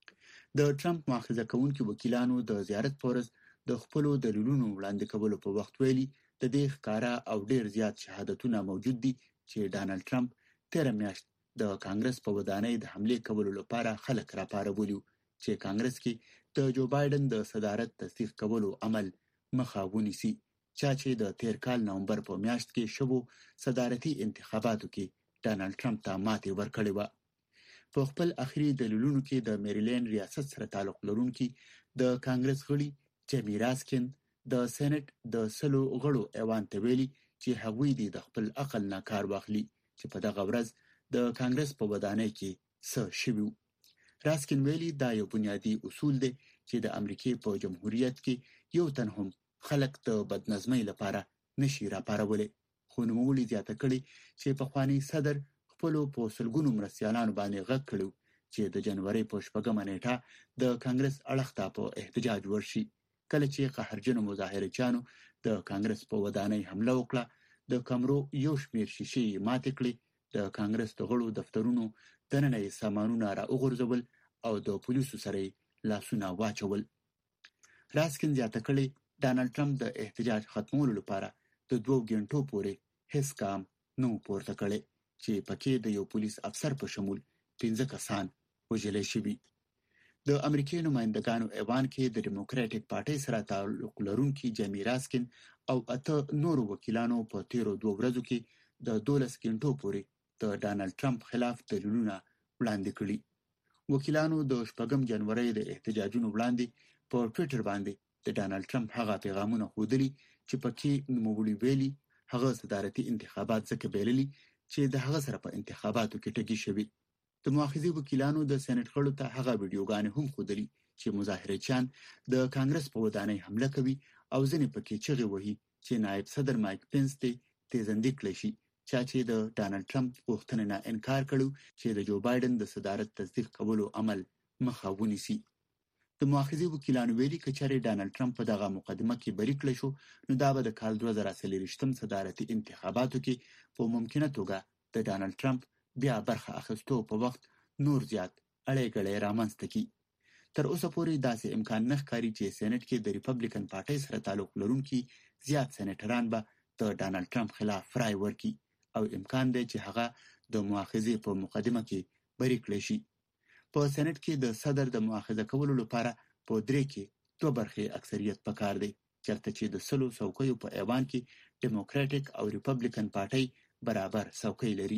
د ټرمپ مؤاخذه کوونکي وکیلانو د زیارت پر ورځ د خپل دلیلونو وړاندې کولو په وخت ویلي د دې ښکارا او ډیر زیات شهادتونه موجود دي چې ډانلډ ټرمپ تیر میاشت د کانګرس په ودانۍ د حمله کولو لپاره خلک راپارولیو چې کانګرس کې د جو بایدن د صدارت تصدیق کولو عمل مخه ونیسي، چا چې د تیر کال نومبر په میاشت کې شوو صدارتي انتخاباتو کې ډانلډ ټرمپ ته ماتې ورکړې و. په خپل اخري دلیلونو کې د میریلند ریاست سره تعلق لرونکي د کانګرس غړي جیمی راسکین د سېنات د سلو غړو ایوان ته ویلي چې هغوی د خپل عقل نه کار واخلي چې په دغه ورځ د کانګرس په ودانۍ کې څه شوي. راسکین ویلي دا یو بنیادی اصول دی چې د امریکای په جمهوریت کې یو تن هم خلک د بدنظمۍ لپاره نشي راپارولی، خو نوموړي زیاته کړي چې پخوانی صدر خپلو په سلګونو مرستیالانو باندې غږ کړی چې د جنوري په شپږمه نیټه د کانګرس اړخ ته په احتجاج ورشي، کله چې قهرجنو مظاهرچیانو د کانګرس په ودانۍ حمله وکړه. د کمرو یو شمیر شیشې ماتې کړې، د کانګرس د غړو دفترونو دننه یې سامانونه را وغورځول او د پولیسو سره لاسونه واچول. راسکین زیاته کړي ډانلډ ټرمپ د احتجاج ختمولو لپاره د دوه غنټو پورې هیڅ کام نو پورته کړي چې پکې د یو پولیس افسر په شمول پنځه کسان وژل شوي. د امریکای نمائندګانو ایوان کې د ډیموکراټک پارټي سره تعلق لرونکي جیمی راسکین او اته نورو وکیلانو په تیرو دوه ورځو کې د دولس غنټو پورې د ډانلډ ټرمپ خلاف دلیلونه وړاندې کړي. وکیلانو د شپږم جنوري د احتجاجونو وړاندې په ټوئیټر باندې د ډانلډ ټرمپ هغه پیغامونه ښودلي چې پکې نوموړي ویلي هغه صدارتي انتخابات ځکه بایللي چې د هغه سره په انتخاباتو کې ټګي شوي. د مؤاخذې وکیلانو د سېنات غړو ته هغه ویډیوګانې هم ښودلي چې مظاهرچیان د کانګرس په ودانۍ حمله کوي او ځینې پکې چغې وهي چې نائب صدر مایک پنس ته تیزندې کړی شي، چا چې د ډانلډ ټرمپ غوښتنې نه انکار کړو چې د جو بایدن د صدارت تصدیق کولو عمل مخه ونیسي. د مؤاخذې وکیلانو ویلي که چېرې ډانلډ ټرمپ په دغه مقدمه کې بری کړی شو نو دا به د کال دوه زره څلوېښتم صدارتي انتخاباتو کې په ممکنه توګه د ډانلډ ټرمپ بیا برخه اخیستو په وخت نور زیات اړې ګړې رامنځته کړي. تر اوسه پورې داسې امکان نه ښکاري چې سېنات کې د ریپبلیکن پارټي سره تعلق لرونکي زیات سېنیټران به د ډانلډ ټرمپ خلاف رائے ورکړي او امکان دی چې هغه د مؤاخذې په مقدمه کې بری کړی شي. په سېنات کې د صدر د مؤاخذه کولو لپاره په درې کې دوه برخې اکثریت پکار دی، چېرته چې د سلو څوکیو په ایوان کې ډیموکراټک او ریپبلیکن پارټي برابر څوکۍ لري.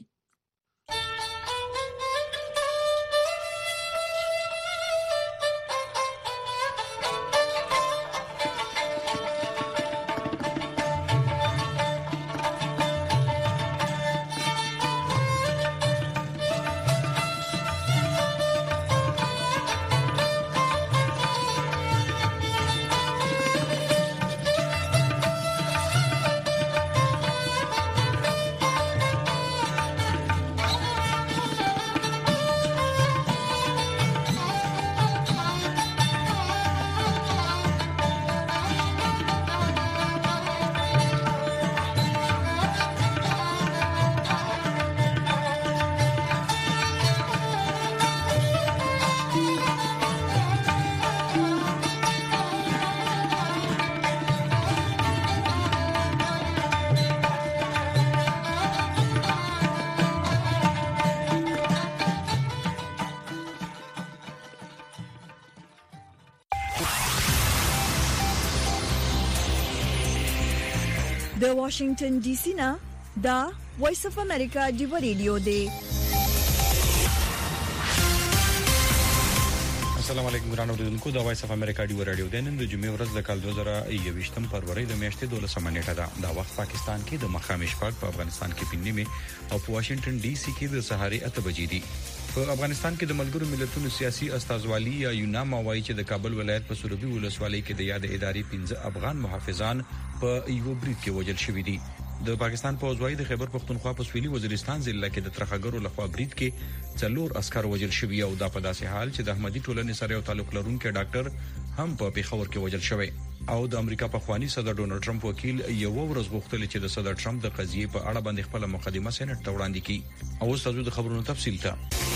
د واشنگټن ډي سي نه دا وایس اف امریکا دی ریډیو دی. السلام علیکم ګران اوریدونکو، دا وایس اف امریکا دی ریډیو دی. نن د جمعې ورځ د کال دوه زره یوویشتم فروری د میاشتې دولسمه نیټه ده. دا وخت پاکستان کې د مخامخ شپږ، په افغانستان کې په نیمه او په واشنگټن ډي سي کې د سهاري اته بجې دي. په افغانستان کې د ملګرو ملتونو سیاسي استازوالي یا یوناما وایي چې د کابل ولایت په سروبي ولسوالۍ کې د یاد ادارې پنځه افغان محافظان په یو برید کې وژل شوي دي. د پاکستان په ځوای د خیبر پختونخوا په سویلي وزیرستان ضلع کې د ترخګرو لخوا برید کې څلور عسكر وژل شوي او دا په داسې حال چې د احمدي ټولنې سره یو تعلق لرونکي ډاکټر هم په پیښور کې وژل شوی او د امریکا په خواني صدر ډونالد ټرمپ وکیل یو ورځ غوښتل چې د صدر ټرمپ د قضیې په اړه باندې خپل مقدمه سېنات ته وړاندې کړي. او اوس د خبرونو تفصیل ته.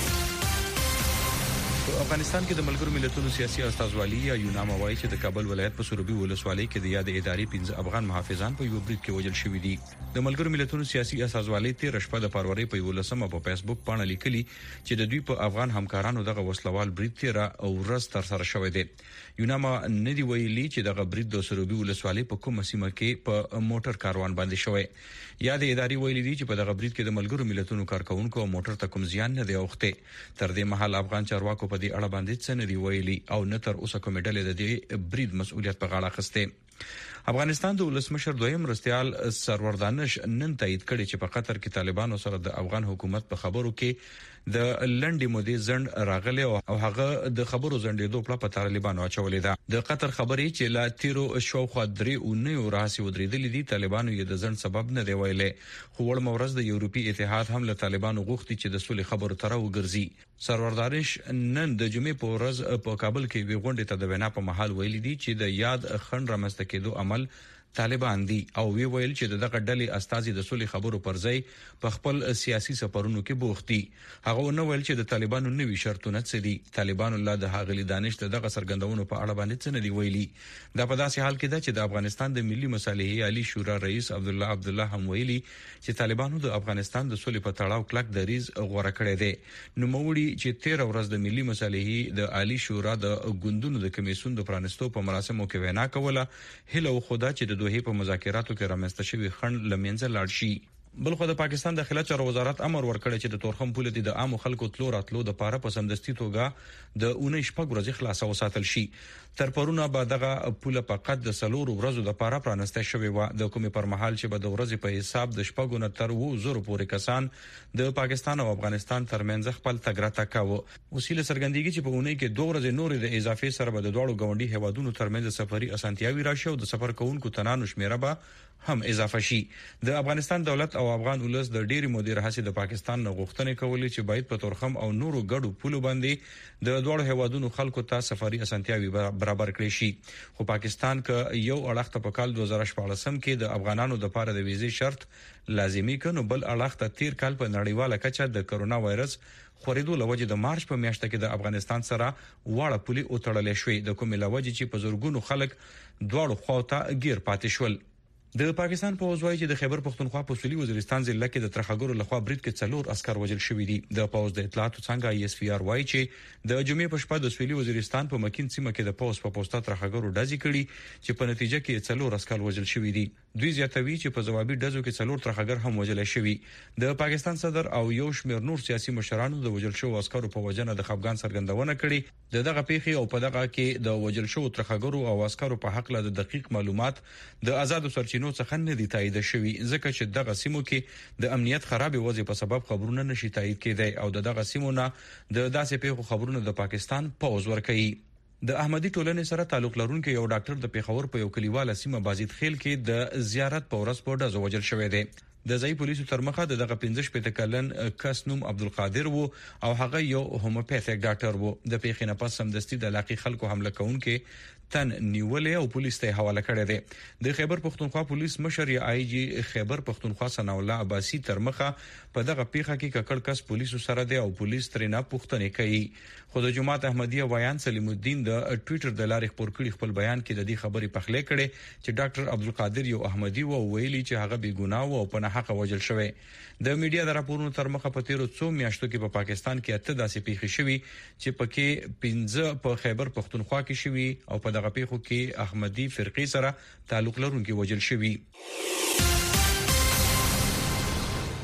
په افغانستان کې د ملګرو ملتونو سیاسي استازوالي یا یوناما وایي چې د کابل ولایت په سروبي ولسوالۍ کې د یاد ادارې پنځه افغان محافظان په یو برید کې وژل شوي دي. د ملګرو ملتونو سیاسي استازوالي تیر شپه د فروری په ولسمه په فیسبوک باندې لیکلي چې د دوی په افغان همکارانو دغه وسلوال برید تیر او ورځ تر سره شوی دی. یوناما ندی ویلي چې دغه برید د سروبي ولسوالۍ په کومه سیمه کې په موټر کاروان باندې شوی. یاد ادارې ویلي دي چې په دغه برید کې د ملګرو ملتونو کارکونکو او موټر ته کوم زیان نه دی اوخته. تر دې مهال افغان چارواکو په دې اړه باندې څه نه دی ویلي او نه تر اوسه کومه ډلې د دې برید مسؤلیت په غاړه اخیسته. افغانستان د ولسمشر دویم مرستيال سرور دانش نن تایید کړي چې په قطر کې طالبانو سره د افغان حکومت په خبرو کې د لنډې مودې ځند راغلي او هغه د خبرو ځندېدو په طالبانو اچولې ده. د قطر خبرې چې لا تیرو شاوخوا درې اونیو راځي ودرېدلې دي طالبانو یې د ځند سبب نه دی ویلي. خو وړ مورز د یورپی اتحاد هم له طالبانو غوښتي چې د سولې خبرو تر وګرځي. سرور دانش نن د جمعې په ورځ په کابل کې وی غونډه ته د وینا په محل ویلي دي چې د یاد خند رامنځته کېدو عمل طالبان دي او وی ویل چې دغه ډلې استازي د سولې خبرو پر ځای په خپل سیاسي سفرونو کې بوخت دي. هغه نو ویل چې د طالبانو نوي شرطونه څه دي. طالبان الله د هغلی دانش دغه سرګندونو په اړه باندې څه نه دی ویلي. دا په داسې حال کې ده چې د افغانستان د ملي مصالحې عالی شورا رئیس عبد الله عبد الله هم ویلي چې طالبانو د افغانستان د سولې په تړاو کلک دریز غوړه کړې ده. نو موړي چې تیر ورځ د ملي مصالحې د عالی شورا د ګوندونو د کمیسیون د پرانستو په مراسمو کې وینا کوله. هله خدا چې د دوه په مذاکراتو کې رامنځته شوی خند لمنځه لاړ شي. بل خو د پاکستان داخله چارو وزارت امر ورکړی چې د تورخم پوله د عام خلکو تلو راتلو د پاره په سمدستي توګه د اونۍ شپږ ورځې خلاص او ساتل شي. تر پرونه به دغه پوله فقط د سلور ورځو د پاره پرانسته شوی و. د کومې پر مهال چې به د ورځې په حساب د شپږو نه تر وو زره پورې کسان د پاکستان او افغانستان ترمنځ خپل تګراتہ کاوه. وسیله سرګندګي چې په اونۍ کې دوه ورځې نورې د اضافي سره به د دوړو غونډي هوادونو ترمنځ سفري اسانتیاوي راشي او د سفر کوونکو تنانو شمیره به هم اضافه شي. د افغانستان دولت او افغان ولس د ډېری مودې راهسي د پاکستان غوښتنې کولې چې باید په تورخم او نورو ګډو پولو باندې د دوړو هوادونو خلکو ته سفري اسانتیاوي برابر کړي شي. خو پاکستان ک یو اړخته په کال دوه زره شپږ کې د افغانانو د لپاره د ویزې شرط لازمي کړي، بل اړخته تیر کال په نړیواله کچه د کرونا وایرس خورېدو لوجه د مارچ په میاشت کې د افغانستان سره واړه پولي او تړلې شوې د کومې لوجه چې په زورګونو خلک دواړو خواته غیر پاتې شول. د پاکستان په وزوای چې د خیبر پختونخوا په سویلي وزیرستان ضلع کې د ترخګرو لخوا برید کې څلور عسكر وژل شوي دي. د پوز د اطلاعاتو څنګه ای اس پی آر وای چې د جمعې په شپه د سویلي وزیرستان په مکین سیمه کې د پوز په پوسټه ترخګرو ډزې کړي چې په نتیجه کې څلور عسكر وژل شوي دي. دوی زیاتوي چې په جوابي ډزو کې څلور ترخګر هم وژل شوي. د پاکستان صدر او یو شمېر نور سیاسي مشرانو د وژل شوو عسكرو په وجنه د خفګان څرګندونه کړې. دغه پیښې او په دغه کې د وژل شوو ترخګرو او عسكرو په حق له دقیق معلومات د آزادو سرچینو څخه نه دي تایید شوی، ځکه چې دغه سیمو کې د امنیت خرابې وضع په سبب خبرونه نشي تایید کېدای او دغه سیمو نه د داسې پیښو خبرونه د پاکستان پوز ورکوي. د احمدي ټولنې سره تعلق لرونکي یو ډاکټر د پیښور په یو کلیواله سیمه بازید خیل کې د زیارت په ورځ په ډزو وژل شوی دی. د ځای پولیسو تر مخه دغه پنځه شپږ کلن کس نوم عبدالقادر وو او هغه یو هوموپیثیک ډاکټر وو. د پیښې نه پس سمدستي د علاقې خلکو حمله کوونکي تن نیولې او پولیس ته حواله کړی دی. د خیبر پختونخوا پولیس مشر یا آی جی خیبر پختونخوا ثنا الله عباسی تر مخه په دغه پیښه کې ککړ کس پولیسو سره دی او پولیس ترېنه پوښتنه کوي. خو د جماعت احمدیه ویان سلیم الدین د ټوئیټر د لارې خبر کړي خپل بیان کې د دې خبرې پخلې کړي چې ډاکټر عبدالقادر یو احمدی و ویلي چې هغه بې ګناه او په نه حق وژل شوی. د میډیا د راپورونو تر مخه په تیرو څو میاشتو کې په پاکستان کې اته داسې پیښې شوي چې پکې پنځه په خیبر پختونخوا کې شوي او په دغه پیښو کې احمدی فرقې سره تعلق لرونکي وژل شوي.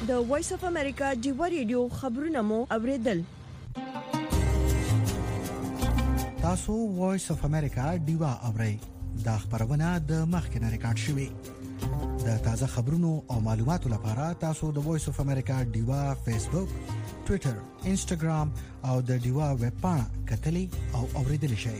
د وایس اف امریکا ډیوا ریډیو خبرونه مو اوریدل. تاسو وایس اف امریکا ډیوا اورئ. دا خبرونه د مخکنه ریکارډ شوې. د تازه خبرونو او معلوماتو لپاره تاسو د وایس اف امریکا ډیوا فیسبوک، ټوئیټر، انسټاګرام او د ډیوا ویب پاڼه کتلې او اوریدل شئ.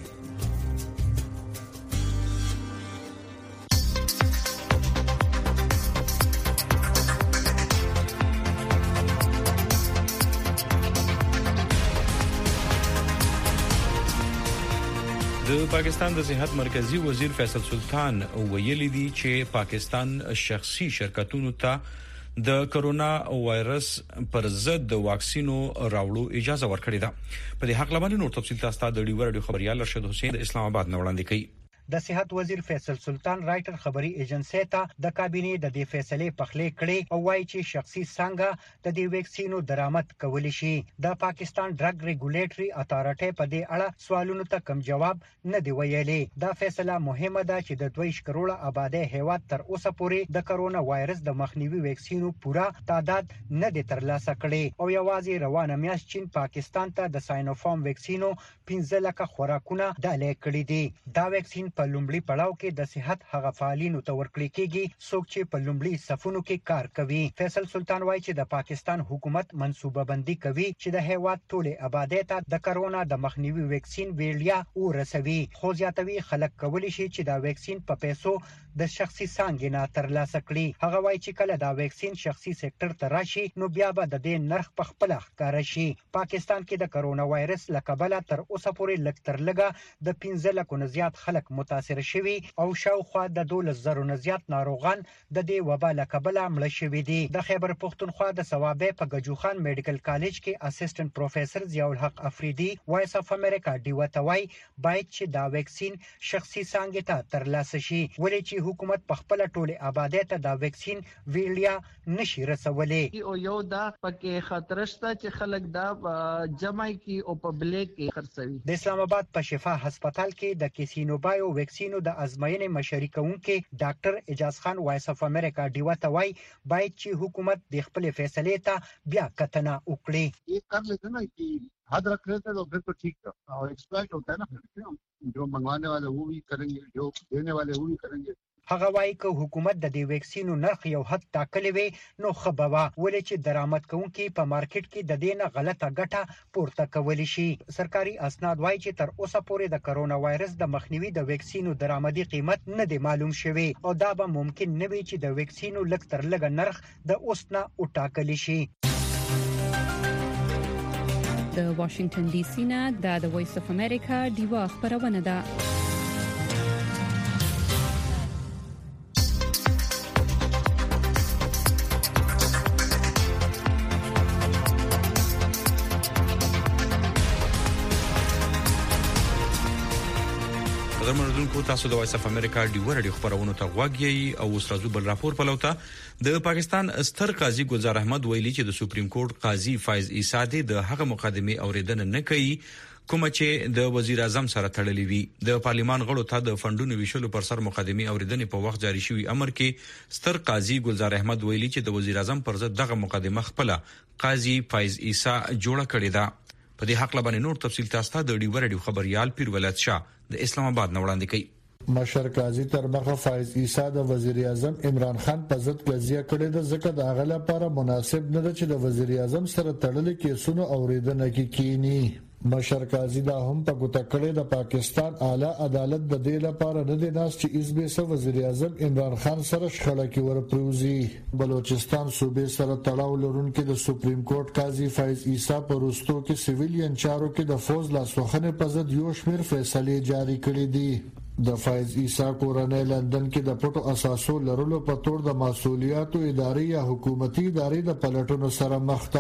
د پاکستان د صحت مرکزی وزیر فیصل سلطان ویلي دی چې پاکستان شخصي شرکتونو ته د کرونا وایرس پر ضد د واکسینو راوړو اجازه ورکړې ده. په دې حق لمن نور تفصیل تاسو ته د ډیو رادیو خبريال رشید حسین د اسلام آباد نه وړاندې کوي. د صحت وزیر فیصل سلطان رائټر خبري ایجنسی ته د کابینې د دې فیصلې پخلې کړې او وايي چې شخصي څنګه د دې ویکسینو درآمد کول شي. د پاکستان ډرګ ریګولیټري اتارټي په دې اړه سوالونو ته کوم جواب نه دی ویلي. دا فیصله مهمه ده چې د دوه کروڑه آبادی هیواد تر اوسه پورې د کرونا وایرس د مخنیوي ویکسینو پورا تعداد نه دی ترلاسه کړي او یوازې روانه میاشت چین پاکستان ته د ساینوفارم ویکسینو پنځه لکه خوراکونه ډالۍ کړي دي. دا ویکسین په لومړي پړاو کې د صحت هغه فعالینو ته ورکړل کېږي څوک چې په لومړي صفونو کې کار کوي. فیصل سلطان وایي چې د پاکستان حکومت منصوبه بندي کوي چې د هیواد ټوله آبادی ته د کرونا د مخنیوي ویکسین ویلیا ورسوي. خو زیاتوي خلک کولی شي چې دا ویکسین په پیسو د شخصي څنګه نه ترلاسه کړي. هغه وایي چې کله دا ویکسین شخصي سېکټر ته راشي نو بیا به د دې نرخ په خپل ښکار شي. پاکستان کې د کرونا وایرس لکبله تر اوسه پورې لږ تر لږه د پنځه لکو نه زیات خلک متاثر شوي او شاوخوا د دولس زرو نه زیات ناروغان د دې وبا لکبله مړه شوي دي. د خیبر پښتونخوا د ثوابې په گجوخان میډیکل کالج کې اسسټنټ پروفیسور ضیاء الحق افریدي وایس اف امریکا ډیو ته وایي باید چې دا ویکسین شخصي څنګه ته ترلاسه شي ولې چې حکومت په خپل ټوله آبادی ته دا ویکسین ویلیا نشي رسولي. او یو دا پکې خطر شته چې خلک دا جمعي کی او پبلک کې خرڅوي. د اسلام آباد په شفا هسپتال کې د کیسینو بایو ویکسینو د ازموینې مشري کوونکي ډاکټر اجاز خان وایس اف امریکا ډیو ته وایي باید چې حکومت د خپل فیصلې ته بیا کتنه وکړي. یہ کر لیتے نا کہ حد رکھ لیتے تو پھر تو ٹھیک ہے اور ایکسپلائٹ ہوتا ہے نا پھر جو منگوانے والے وہ بھی کریں گے جو دینے والے وہ بھی کریں گے. هغه وایي که حکومت د دې ویکسینو نرخ یو حد ټاکلی وي نو ښه به وه ولې چې درآمد کوونکي په مارکیټ کې د دې نه غلطه ګټه پورته کولی شي. سرکاري اسناد وایي چې تر اوسه پورې د کرونا وایرس د مخنیوي د ویکسینو درآمدي قیمت نه دی معلوم شوی او دا به ممکن نه وي چې د ویکسینو لږ تر لږه نرخ د اوس نه وټاکلی شي. د واشنگټن ډي سي نه د وایس اف امریکا ډیوا خبرونه ده. درمنځونکو تاسو د وایس اف امریکا ډیو رادیو خبرونه ته غوږی او اوس راځو بل راپور پلوته. د پاکستان ستر قاضي ګلزار احمد ویلي چې د سپریم کورټ قاضي فایز عیسی د هغه مقدمه اوریدنه نه کوي کوم چې د وزیر اعظم سره تړلې وي. د پارلیمان غړو ته د فندونو ویشلو پر سر مقدمه اوریدنې په وخت جاری شوی امر کې ستر قاضي ګلزار احمد ویلي چې د وزیر اعظم پر ضد دغه مقدمه خپل قاضي فایز عیسی جوړه کړې ده. په دې حق لبنې نور تفصیل تاسو ته د ډیو رادیو خبريال پیر ولادت شاه د اسلام آباد نه وړاندې کوي. مشر قاضي تر مخه فایز عیسی د وزیر اعظم عمران خان په ضد قضیه کړې ده ځکه د هغه لپاره مناسب نه ده چې د وزیر اعظم سره تړلې کیسونو اوریدنه کې کینی. مشر قاضي دا هم په ګوته کړې د پاکستان اعلی عدالت د دې لپاره نه دی ناس چې ایزبه سره وزیر اعظم عمران خان سره شخړه کې ورپروزي. بلوچستان صوبې سره تړاو لرونکي د سپریم کورټ قاضي فایز عیسی په روستو کې سیویلین چارو کې د فوز لاسوخنه په ضد یو شمېر فیصله جاری کړې دي. د فایز عیسی کورنۍ لندن کې د پټو اساسو لرلو په تور د مسولیتو اداري یا حکومتي ادارې د پلټونو سره مخ ده.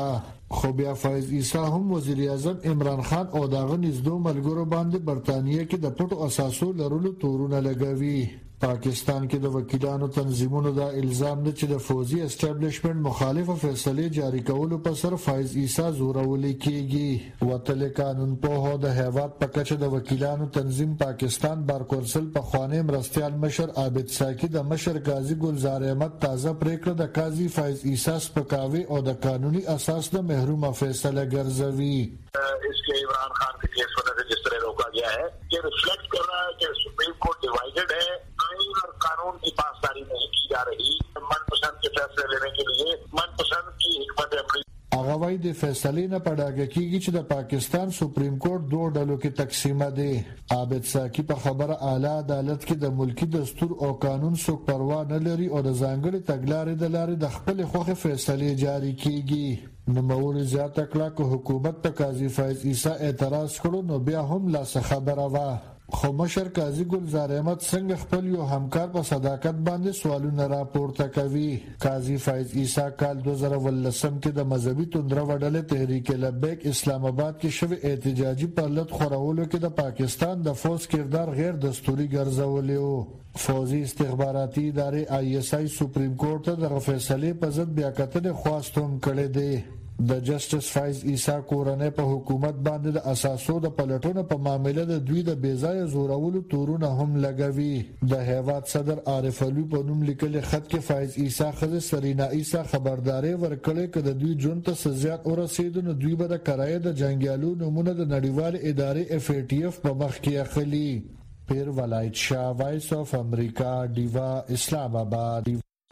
خو بیا فایز عیسی هم وزیر اعظم عمران خان او داغه نږدې ملګرو باندې برتانیې کې د پټو اساسو لرلو تورونه لګوي. پاکستان کې د وکیلانو تنظیمونو دا الزام نه چې د فوزي اسټابلیشمنت مخالفه فیصله جاری کولو په سر فایز عیسی زورول کیږي. وتل قانون په هو د هیواد په کچه د وکیلانو تنظیم پاکستان بار کونسل په خوانه مرستيال مشر عابد ساکی د مشر قاضي گلزار احمد تازه پریکړه د قاضي فایز عیسی سپکاوي او د قانوني اساس د محرومه فیصله ګرځوي. इसके इमरान खान के केस वजह से जिस तरह रोका गया है ये रिफ्लेक्ट कर रहा है कि सुप्रीम कोर्ट डिवाइडेड है, आईन और कानून की पासदारी नहीं की जा रही, मनपसंद के फैसले लेने के लिए मनपसंद की हिकमत अमली. هغه وايي د فیصلې نه پړاګه کیږي چې د پاکستان سپریم کورټ دوه ډلو کې تقسیمه دي. عابد ساکی په خبره اعلی عدالت کې د ملکی دستور او قانون څخه پروا نه لري او د ځانګړي تګلارې د لارې د خپل خوخه فیصلې جاری کیږي. نو موري زیاته کړه چې حکومت ته قاضي فایز عیسی اعتراض کړو نو بیا هم لا څه خبره وا. خو مشر قاضي گلزار احمد څنګه خپل یو همکار په صداقت باندې سوالونه راپورته کوي. قاضي فایز عیسی کال دوه زره ولسم کې د مذهبي توندره وډلې تحریک لبیک اسلام آباد کې شوی احتجاجي پرلط خورولو کې د پاکستان د فوج کردار غیر دستوري ګرځولې وو. فوزي استخباراتي ادارې آی ایس آی سپریم کورټ ته د فیصلې په ضد بیا کتنې خواستوم کړې دي. د جسټس فایز عیسی کورنۍ په حکومت باندې د اساسو د پلټونو په معاملې د دوی د بیځای زورولو تورونه هم لګوي. د هیواد صدر عارف علوی په نوم لیکل خط کې فایز عیسی خزه سرینا عیسی خبرداري ورکړې چې د دوی جون ته سزا ورسېد نو دوی به د کرایه د جنگیالو نمونه د نړیوال ادارې اف ای ټی اف په مخ کې اخلي. پیر ولایت شاه وایس اف امریکا دیوا اسلام آباد.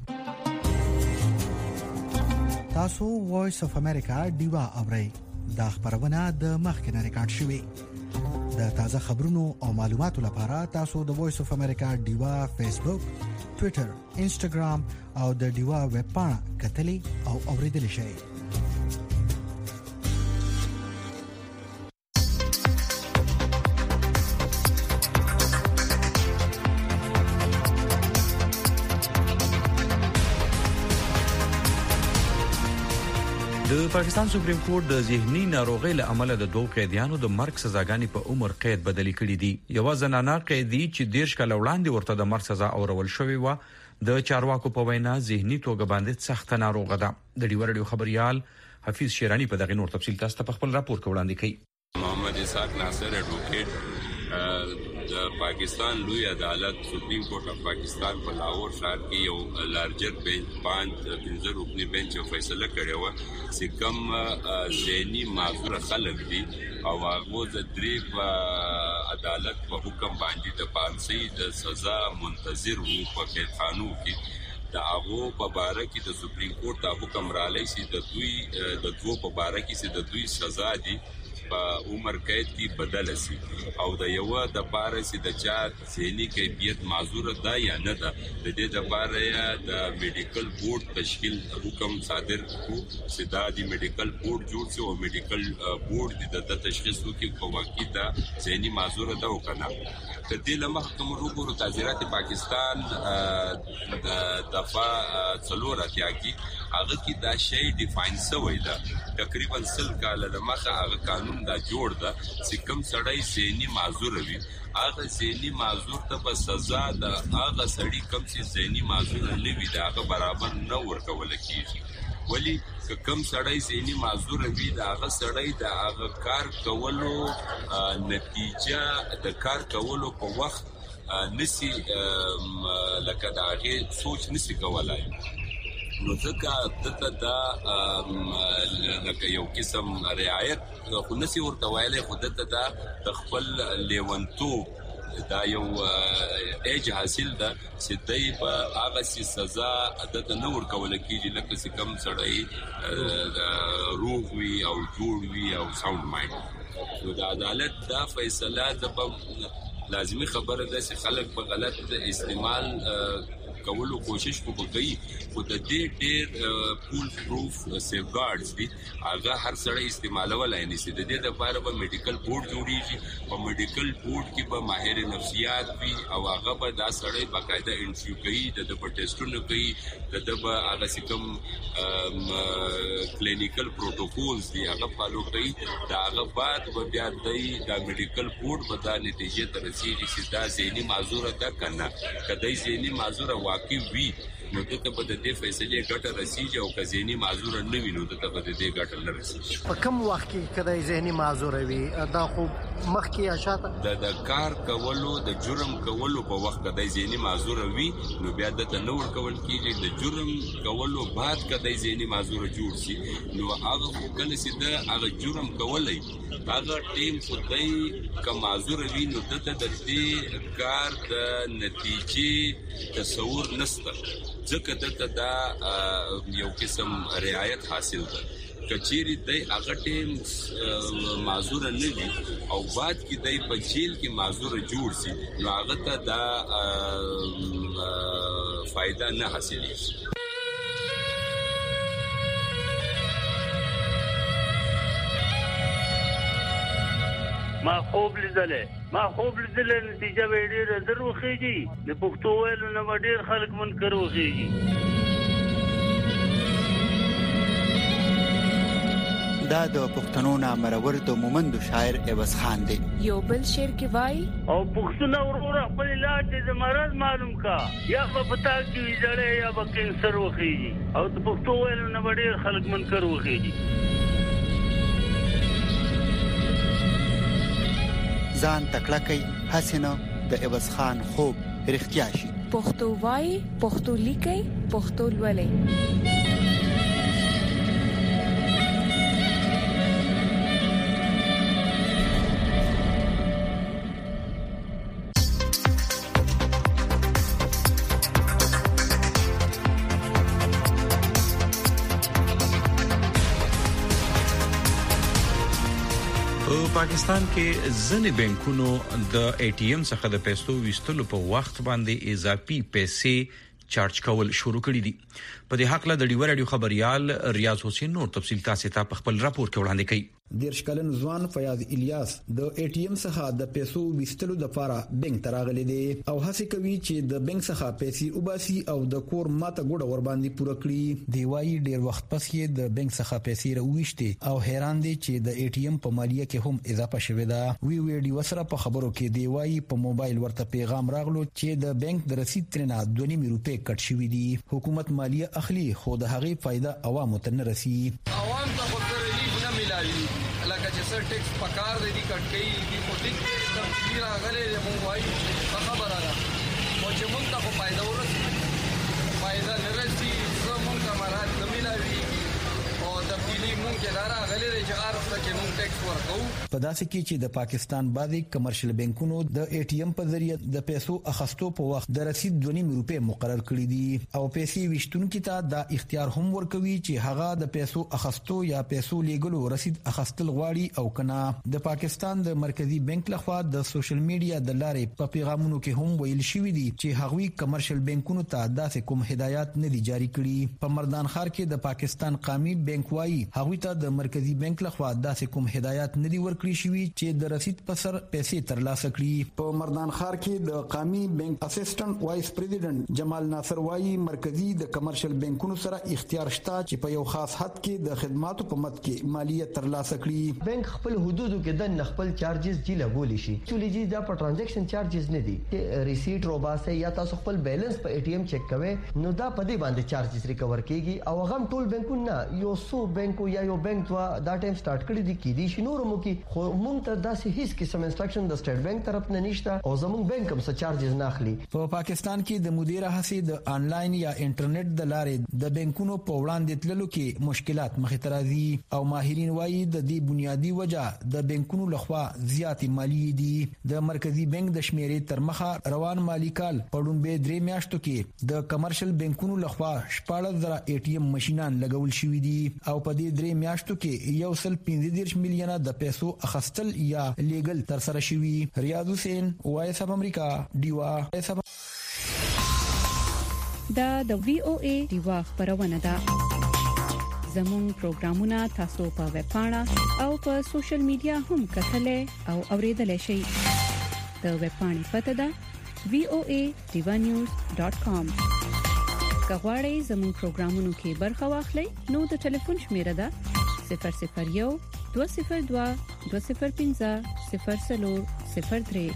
تاسو وایس اف امریکا دیوا اورئ دا خبرونه د مخکنه ریکارډ شوې. د تازه خبرونو او معلوماتو لپاره تاسو د وایس اف امریکا دیوا فیسبوک، ټوئیټر، انسټاګرام او د دیوا ویب پاڼه کتلې او اوریدل شئ. د پاکستان سپریم کورټ د ذهني ناروغۍ له امله د دوه قیدیانو د مرګ سزاګانې په عمر قید بدلی کړې دي. یو زنانه قیدی چې دیرش کال وړاندې ورته د مرګ سزا اورول شوې و د چارواکو په وینا ذهني توګه باندې سخت ناروغه ده. د ډیور ډیو خبريال حفیظ شیرانی په دغه نور تفصیل تاسو ته په خپل راپور کې وړاندې کړي. محمد اسحاق ناصر ایڈوکیټ د پاکستان لوی عدالت سپریم کورټ اف پاکستان په لاهور ښار کې یو لارجر بنچ باندې پنځه رکنی بنچ فیصله کړې و چې کوم ذهني معذور خلک دي او هغه د درې په عدالت په حکم باندې د پانسي د سزا منتظر وو په قیدخانو کې د هغه په باره کې د سپریم کورټ د حکم را لېسي د دوی د دوه په باره کې چې د دوی سزا دي په عمر قید کې بدل شي او د یو د پاره سي د چا ذهني کیفیت معذور ده یا نه ده د دې د پاره د میډیکل بورډ تشکیل حکم صادر کو چې دا د میډیکل بورډ جوړ شي او میډیکل بورډ د تشخیص کې کومکی ده ذهني معذور ده او کنه. د دې لمخ کوم وګورو تعزیرات پاکستان د دفاع څلور اتیا کې هغه کې دا شی ډیفاین شوی ده. تقریبا سل کال د مخه هغه قانون دا جوړ ده چې کوم سړی ذهني معذور وي هغه ذهني معذور ته په سزا د هغه سړی کوم چې ذهني معذور نه وي دا هغه برابر نه ورکول کیږي. ولی کوم سړی ذهني معذور وي دا هغه سړی د هغه کار کولو نتیجه د کار کولو په وخت نسی لکه دا هغه سوچ نسی کولای. نو ځکه دته دا لکه یو قسم رعایت خو نسی ورته ویلې خو دته دا د خپل لیونتوب دا یو ایج حاصل ده چې دای په هغه سي سزا دته نه ورکول کیږي لکه چې کم سړی روح وي او جوړ وي او ساوند مایند. نو د عدالت دا فیصله د لازمی خبره ده چې خلک په غلط استعمال کولو کوشش وکړي خو د دې ډېر فول پروف سیف ګارډز دي هغه هر سړی استعمالولای نشي د دې لپاره به میډیکل بورډ جوړیږي او میډیکل بورډ کې به ماهر نفسیات وي او هغه به دا سړی باقاعده انټرویو کوي د په ټیسټونو کوي د به هغه کوم کلینیکل پروتوکولز دي هغه فالو کوي دا هغه بعد به بیا د میډیکل بورډ به دا نتیجه ته رسیږي چې دا ذهني معذوره ده کنه کدی ذهني معذوره واقع وي نو ته په دې فیصله ګټه رسیږي او که ذهني معذوره نه وي نو ته په دې ګټه نه رسیږي. په کوم وخت کې کدی ذهني معذوره وي دا خو مخکې اشاته د کار کولو د جرم کولو په وخت کدی ذهني معذوره وي نو بیا د نور کول کېږي د جرم کولو بعد کدی ذهني معذوره جوړ شي نو هغه کله چې د هغه جرم کولای هغه ټیم خدای که معذوره وي نو د دې کار د نتیجې تصور نشته ځکه دته دا یو قسم رعایت حاصل ده کچيري دای هغه ټیم معذور نه وي او بعد کې دای په جیل کې معذور جوړ شي نو هغه ته دا فائدہ نه حاصلېږي. ما خوب لیدلې ما خوب لیدلې نتیجه به ډېر دروخېږي د پښتو ویلو نه ډېر خلک منکر وخېږي. دا د پښتنو نامرور د مومند شاعر عوض خان دی. یو بل شعر کې وای او پښتون ورور خپل علاج د مرض معلوم کا یا په پتا کې ویځړې یا په کینسر وخېږي او د پښتو ویلو نه ډېر خلک منکر وخېږي. ځان تکړه کوي حسینه د عوض خان خوب رښتیا شي. پښتو وای پښتو لیکي پښتو لولي. پاکستان کې ځنې بانکونو د ای ټي ایم څخه د پیسو ویستلو په وخت باندې اضافي پیسې چارج کول شروع کړي دي. په دې حق له د ډیور رادیو خبريال ریاض حسین نور تفصیل تاسو ته په خپل راپور کې وړاندې کوي. دیرش کلن ځوان فیاض الیاس د ای ټي ایم څخه د پیسو ویستلو لپاره بانک ته راغلی دی او هڅه کوي چې د بانک څخه پیسې وباسي او د کور ماته ګوډه ور باندې پوره کړي. دی وايي ډیر وخت پس یې د بانک څخه پیسې راوښتي او حیران دي چې د ای ټي ایم په مالیه کې هم اضافه شوې ده. وی وی ډی وسره په خبرو کې دی وايي په موبایل ورته پیغام راغلو چې د بانک د رسید ترنه دوه نیم روپے کټ شوې دي. حکومت مالیه اخلي خو د هغې فائدہ عوامو ته نه رسي. عوام ته خو ریلیف نه ملایي لکه چې سر ټیکس پکار دی کټ کوي دی خو ټیک تبدیلی راغلی دی مونږ وایو په خبره ده خو چې مونږ ته خو فایده ورسي فایده نه رسي زه مونږ ته مراد نه ملایي او تبدیلی مونږ کې دا راغلی دی چې هر څه کې مونږ ټیکس ورکوو. په داسې کې چې د پاکستان بعضي کمرشل بانکونو د ای ټي ایم په ذریعہ د پیسو اخستو په وخت د رسید دوه نیم روپے مقرر کړی دي او پیسې وشتونکو ته د اختیار هم ورکوي چې هغه د پیسو اخستو یا پیسو لیږلو رسید اخستل غواړي او کنه. د پاکستان د مرکزی بانک لخوا د سوشل میډیا د لارې په پیغامونو کې هم ویل شوی دي چې هغوی کمرشل بانکونو ته داسې کوم هدایت نه دي جاری کړي. په مردان ښار کې د پاکستان قومي بانک وايي هغوی ته د مرکزی بانک لخوا داسې کوم هدایت نه دي ورکړي شوی چې د رسید په سر پیسې ترلاسه کړي. په مردان ښار کې د قومي بانک اسسټنټ وایس پریزیډنټ جمال ناصر وايي مرکزی د کمرشل بانکونو سره اختیار شته چې په یو خاص حد کې د خدماتو په مد کې مالیه ترلاسه کړي. بانک خپل حدودو کې د خپل چارجز دی لګول شي چولې جی دا په ټرانزیکشن چارجز نه دي چې ریسیټ روباسه یا تاسو خپل بیلانس په ای ټي ایم چیک کوئ نو دا په دې باندې چارجز ریکور کیږي او هغه ټول بانکونه نه یو سو بانکو یا یو بانک وا دا ټایم سٹارټ کړی دي کې دي شنو مو کې خو مونږ ته داسې هیڅ قسم انستراکشن د سټیټ بانک طرف نه نشته او زموږ بانک هم څه چارجز نه اخلي. په پاکستان کې د مدیر هڅې د انلاین یا انټرنیټ د لارې د بانکونو په وړاندې تللو کې مشکلات مخې ته راځي او ماهرین وایي د دې بنیادی وجہ د بانکونو لخوا زیاتې مالیې دي. د مرکزی بانک د شمیرې تر مخه روان مالی کال په ډومبه درې میاشتو کې د کمرشل بانکونو لخوا شپږ زره ای ټي ایم ماشينان لګول شوي دي او په دې درې میاشتو کې یو سل پنځه دېرش میلیونه د پیسو اخستل یا لیګل تر سره شوي. ریاض حسین وایس اف امریکا ډیوا. دا د وی او ای دیوا خبرونه ده. زموږ پروګرامونه تاسو په ویب پاڼه او په سوشل میډیا هم کتلای او اوریدلای شئ. د ویب پاڼې پته ده وی او ای دیوا نیوز ډاټ کام. کغواړئ زموږ پروګرامونو کې برخه واخلئ نو د ټلیفون شمیره ده صفر صفر یو دوه صفر دوه دوه صفر پنځه صفر صفر صفر درې.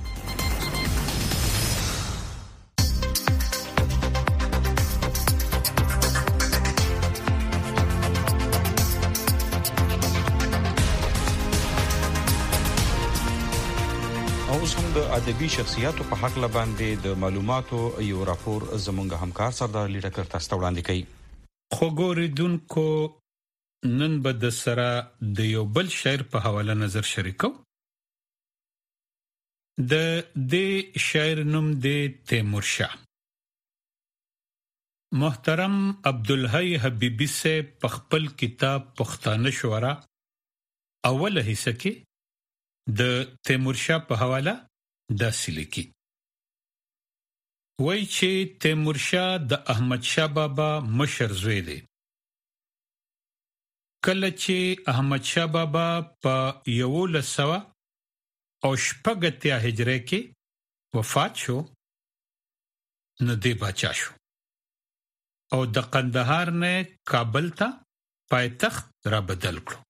د ادبي شخصیتونو په حق لباندې د معلوماتو یو راپور زموږ همکار سردار لیټکر تاسو وړاندې کوي. خو ګوریدونکو نن به د سره د یو بل شاعر په حواله نظر شریکو. د دې شاعر نوم دی تیمور شاه. محترم عبدالحی حبیبی سے په خپل کتاب پښتانه شعرا اوله حصہ کې د تیمور شاه په حواله داسې لیکي. وایي چې تیمور شاه د احمد شاه بابا مشر زوی دی. کله چې احمد شاه بابا په یوولس سوه او شپږ اتیا هجری کې وفات شو نو دی باچا شو او د قندهار نه کابل ته پایتخت را بدل کړو.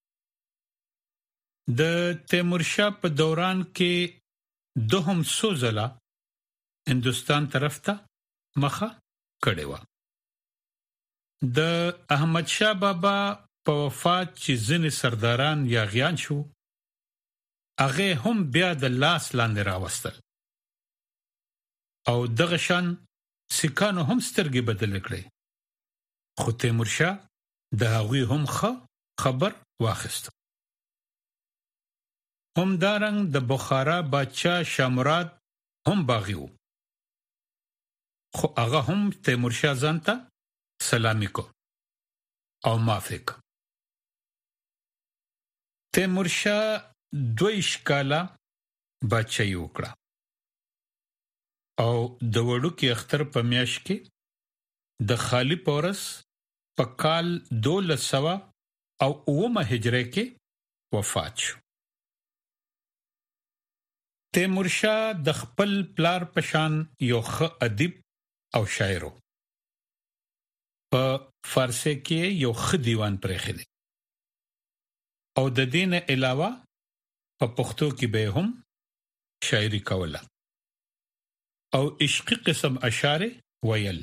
د تیمور شاه په دوران کې دوهم سوزلا هندستان طرف ته مخه کړې و. د احمد شاه بابا په وفات چې ځینې سرداران یا غیان شو هغه هم بیا د لاس لاندې راوستل او دغه شان سکانو هم سترګې بدل کړې. خو تیمور شاه د هغوی هم ښه خبر واخیست. هم دارنګ د بخارا بادشاہ شامراد هم باغی وو خو هغه هم تیمور شاه ځانته سلامي کو او معافي کو. تیمور شاه دویش کاله بادشاہي وکړه او د وړوکی اختر په میاشت کې د خالی پورس په کال دولس سوه او اومه هجری کې وفات شو. تیمور شاه د خپل پلار پشان یو ښه ادیب او شاعر په فارسی کې یو ښه دیوان پرېښی دی او د دې نه علاوه په پښتو کې به هم شاعري کوله او عشقي قسم اشعار ویل.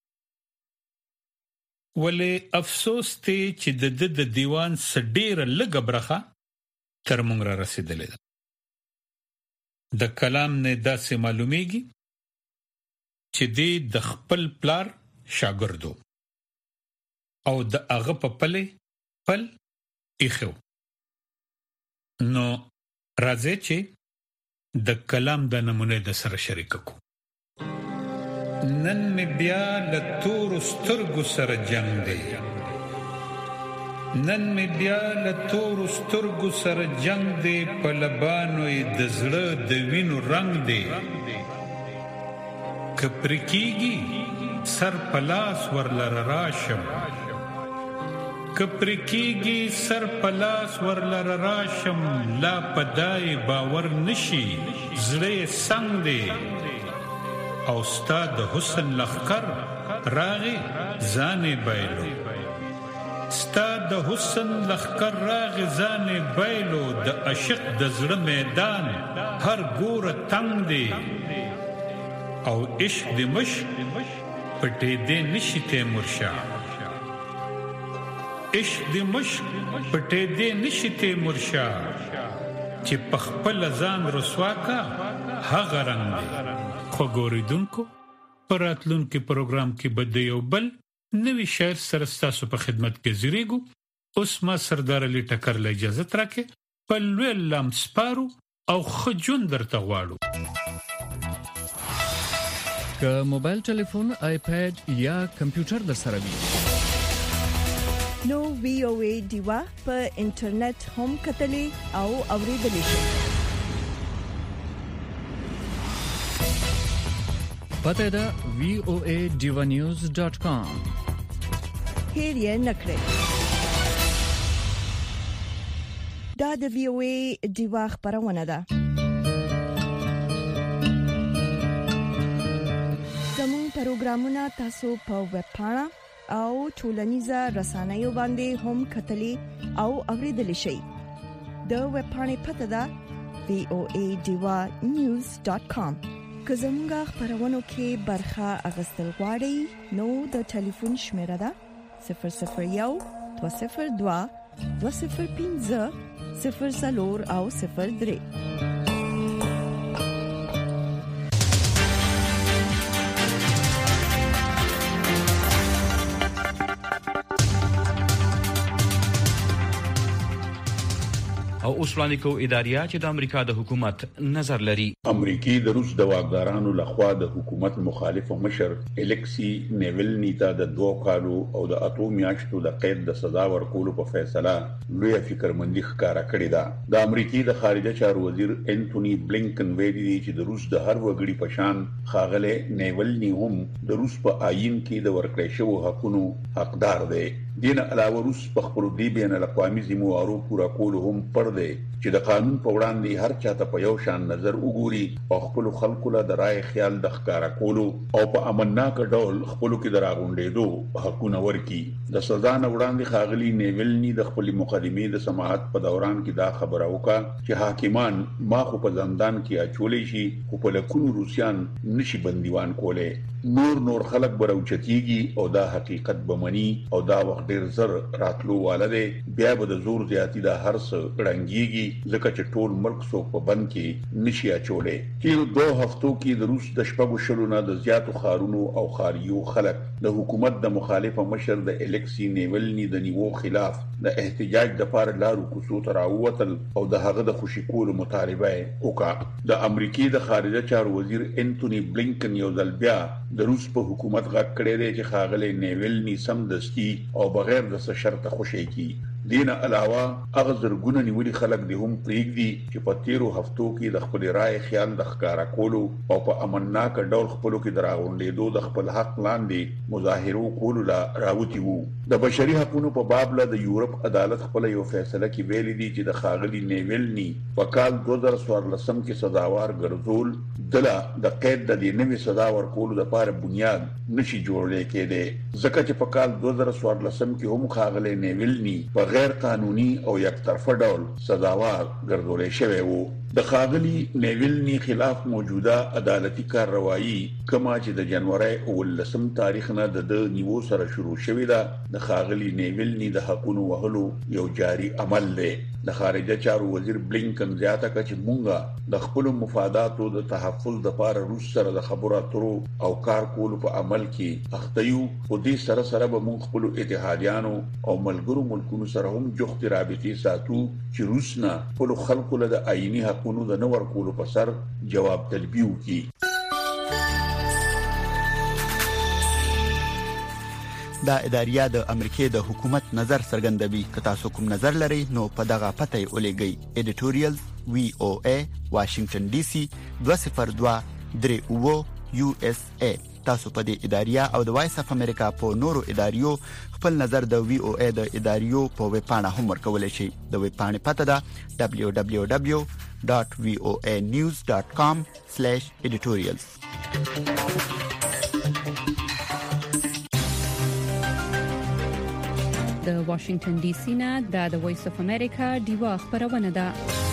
ولې افسوس ته چې د د دیوان سډیره لږه برخه تر موږ را رسیدلې ده. د کلام نه داسې معلومیږي چې دی د خپل پلار شاګردو او د هغه په پله پل ایخو. نو راځي چې د کلام د نمونه د سره شریک کو. نن می بیا له تور سترګو سره جنگ دی. نن می بیا له تور سترګو سره جنگ دی په لبانو د زړه د وینو رنگ دی. کپرکیږي سر پلاس ورلر راشم کپرکیږي سر پلاس ورلر راشم لا پدای باور نشي زړه څنګه دی او ستاد حسن لخر راغي ځانې بایلو ستاد د حسن لخر راغ ځانې بایلو د عشق د زړه میدان هر ګوره تنگ دی او عشق د مش پټې دې نشي تیمور شاه عشق د مش پټې دې نشي تیمور شاه چې پخپل ځان رسوا کا هغه رنگ دی. خو ګوریدونکو پراتلونکو پروګرام کې بده یو بل نوی شاعر سره ستاسو په خدمت کې زیریګو. اوس ما سردار علی ټکر له اجازه ترکه په لوی لام سپارو او خجون درته غواړو. که موبایل ټلیفون آیپاد یا کمپیوټر در سره وي نو وی او ای دیوا په انټرنیټ هم کتلی او اوریدلی شئ. پته ده وی او ای ډیوا نیوز ډاٹ کام. هیر یې نکړئ. دا د وی او ای ډیوا خبرونه ده. زموږ پروګرامونه تاسو په ویب پاڼه او ټولنیزه رسنیو باندې هم کتلی او اوریدلی شئ. د ویب پاڼې پته ده وی او ای ډیوا نیوز ډاټ کام. که زموږ خبرونو کې برخه اغوستل غواړئ نو د ټلیفون شمیره ده صفر صفر یو دوه صفر دوه دوه صفر پنځه صفر څلور او صفر درې. او اوس وړاندې کو اداریا چې د امریکا د حکومت نظر لري. امریکای د روس د واکدارانو لخوا د حکومت مخالف مشر الکسی نیولنی ته د دوه کالو او د اتو میاشتو د قید د سزا ورکولو په فیصله لوی فکرمندي ښکارا کړې ده. د امریکای د خارجه چارو وزیر انټونی بلینکن ویلي دی چې د روس د هر وګړي په شان خاغله نیولنی هم د روس په آئین کې د ورکړې شوو حقوقو حقدار دی. دین علاوه روس په خپل دی بین الاقوامي ذمہوارو پورا کول هم پر دی چې د قانون په وړاندې هر چاته په یو شان نظر وګوري او خپل خلکو له درای خیال د ښکارا کولو او په امنناک ډول خپل کې دراغونډېدو حقونه ورکي. د سزا نه وړاندې خاغلی نیولنی د خپل مقدمې د سماعت په دوران کې دا خبره وکړه چې حاکمان ما خو په زندان کې اچولې شي خو په لکونو روسيان نشي بنديوان کوله. نور نور خلک براوچتيږي او دا حقیقت بمني او دا وخت ډیر زر راتلو والده بیا به د زور زیاتی دا هر څه رنګيږي ځکه چې ټول ملک سو په بند کې نشي اچولې. تیر دوه هفتو کې د روس د شپږو شلو نه د زیاتو خارونو او خاریو خلک د حکومت د مخالفه مشر د الکسی نیولنی د نیوو خلاف د احتجاج د پاره لارو کوڅو ته راووتل او د هغه د خوشی کولو مطالبه وکړه. د امریکای د خارجه چارو وزیر انټونی بلینکن یو ځل بیا د روس په حکومت غږ کړی دی چې خاغلی نیولنی سمدستي او بغیر د څه شرط خوشی کی. دین علاوه هغه زرګونه نیولي خلک د هم پریږدي چې په تیرو هفتو کې د خپل رائے خیال د ښکارا کولو او په امنناک ډول خپل کې دراغونډېدو د خپل حق لاندې مظاهرو کولو لا راوتی وو. د بشري حقوقو په باب له د یورپ عدالت خپل یو فیصله کې ویلي دی چې د خاغلی نیولنی په کال دوه زره څوارلسم کې سزاوار ګرځول دله د قید د نوې سزا ورکولو لپاره بنیاد نشي جوړل کېده ځکه چې په کال دوه زره څوارلسم کې هم خاغلی نیولنی په غیر قانوني او یک طرفه ډول سزاوار ګرځولې شوی وو. د خاغلی نیولنی خلاف موجوده عدالتي کارروایی کما چې د جنوري اولسم تاریخ نه د نیو سره شروع شوې ده د خاغلی نیولنی د حقوقو وهلو یو جاری عمل دی. د خارجه چارو وزیر بلینکن زیاته کړ چې مونږه د خپل مفاداتو د تحفظ لپاره روس سره د خبرو اترو او کار کولو په عمل کې اختیو او دې سره سره به مونږ خپل اتحادیانو او ملګرو ملکونو سره هم جوخت رابطې ساتو چې روس نه خپل خلکو له آئینی حقوقو د نور کولو په سر جواب طلبي وکړي. دا اداریا د امریکای د حکومت نظر څرګندوي. که تاسو کوم نظر لرئ نو په دغه پته ولېږئ. ایډیټوریال وی او ای واشنگټن ډي سي دوه صفر دوه درې اوه یو اس ای. تاسو په دې اداریا او د وایس اف امریکا په نورو اداریو خپل نظر د وی او ای د اداریو په ویب پاڼه هم ورکولای شئ. د ویب پاڼې پته ده دبليو دبليو دبليو ډاټ وی او ای نیوز ډاټ کام سلیش ایډیټوریالز. د واشنگټن ډي سي نه د وایس اف امریکا ډیوا خبرونه ده.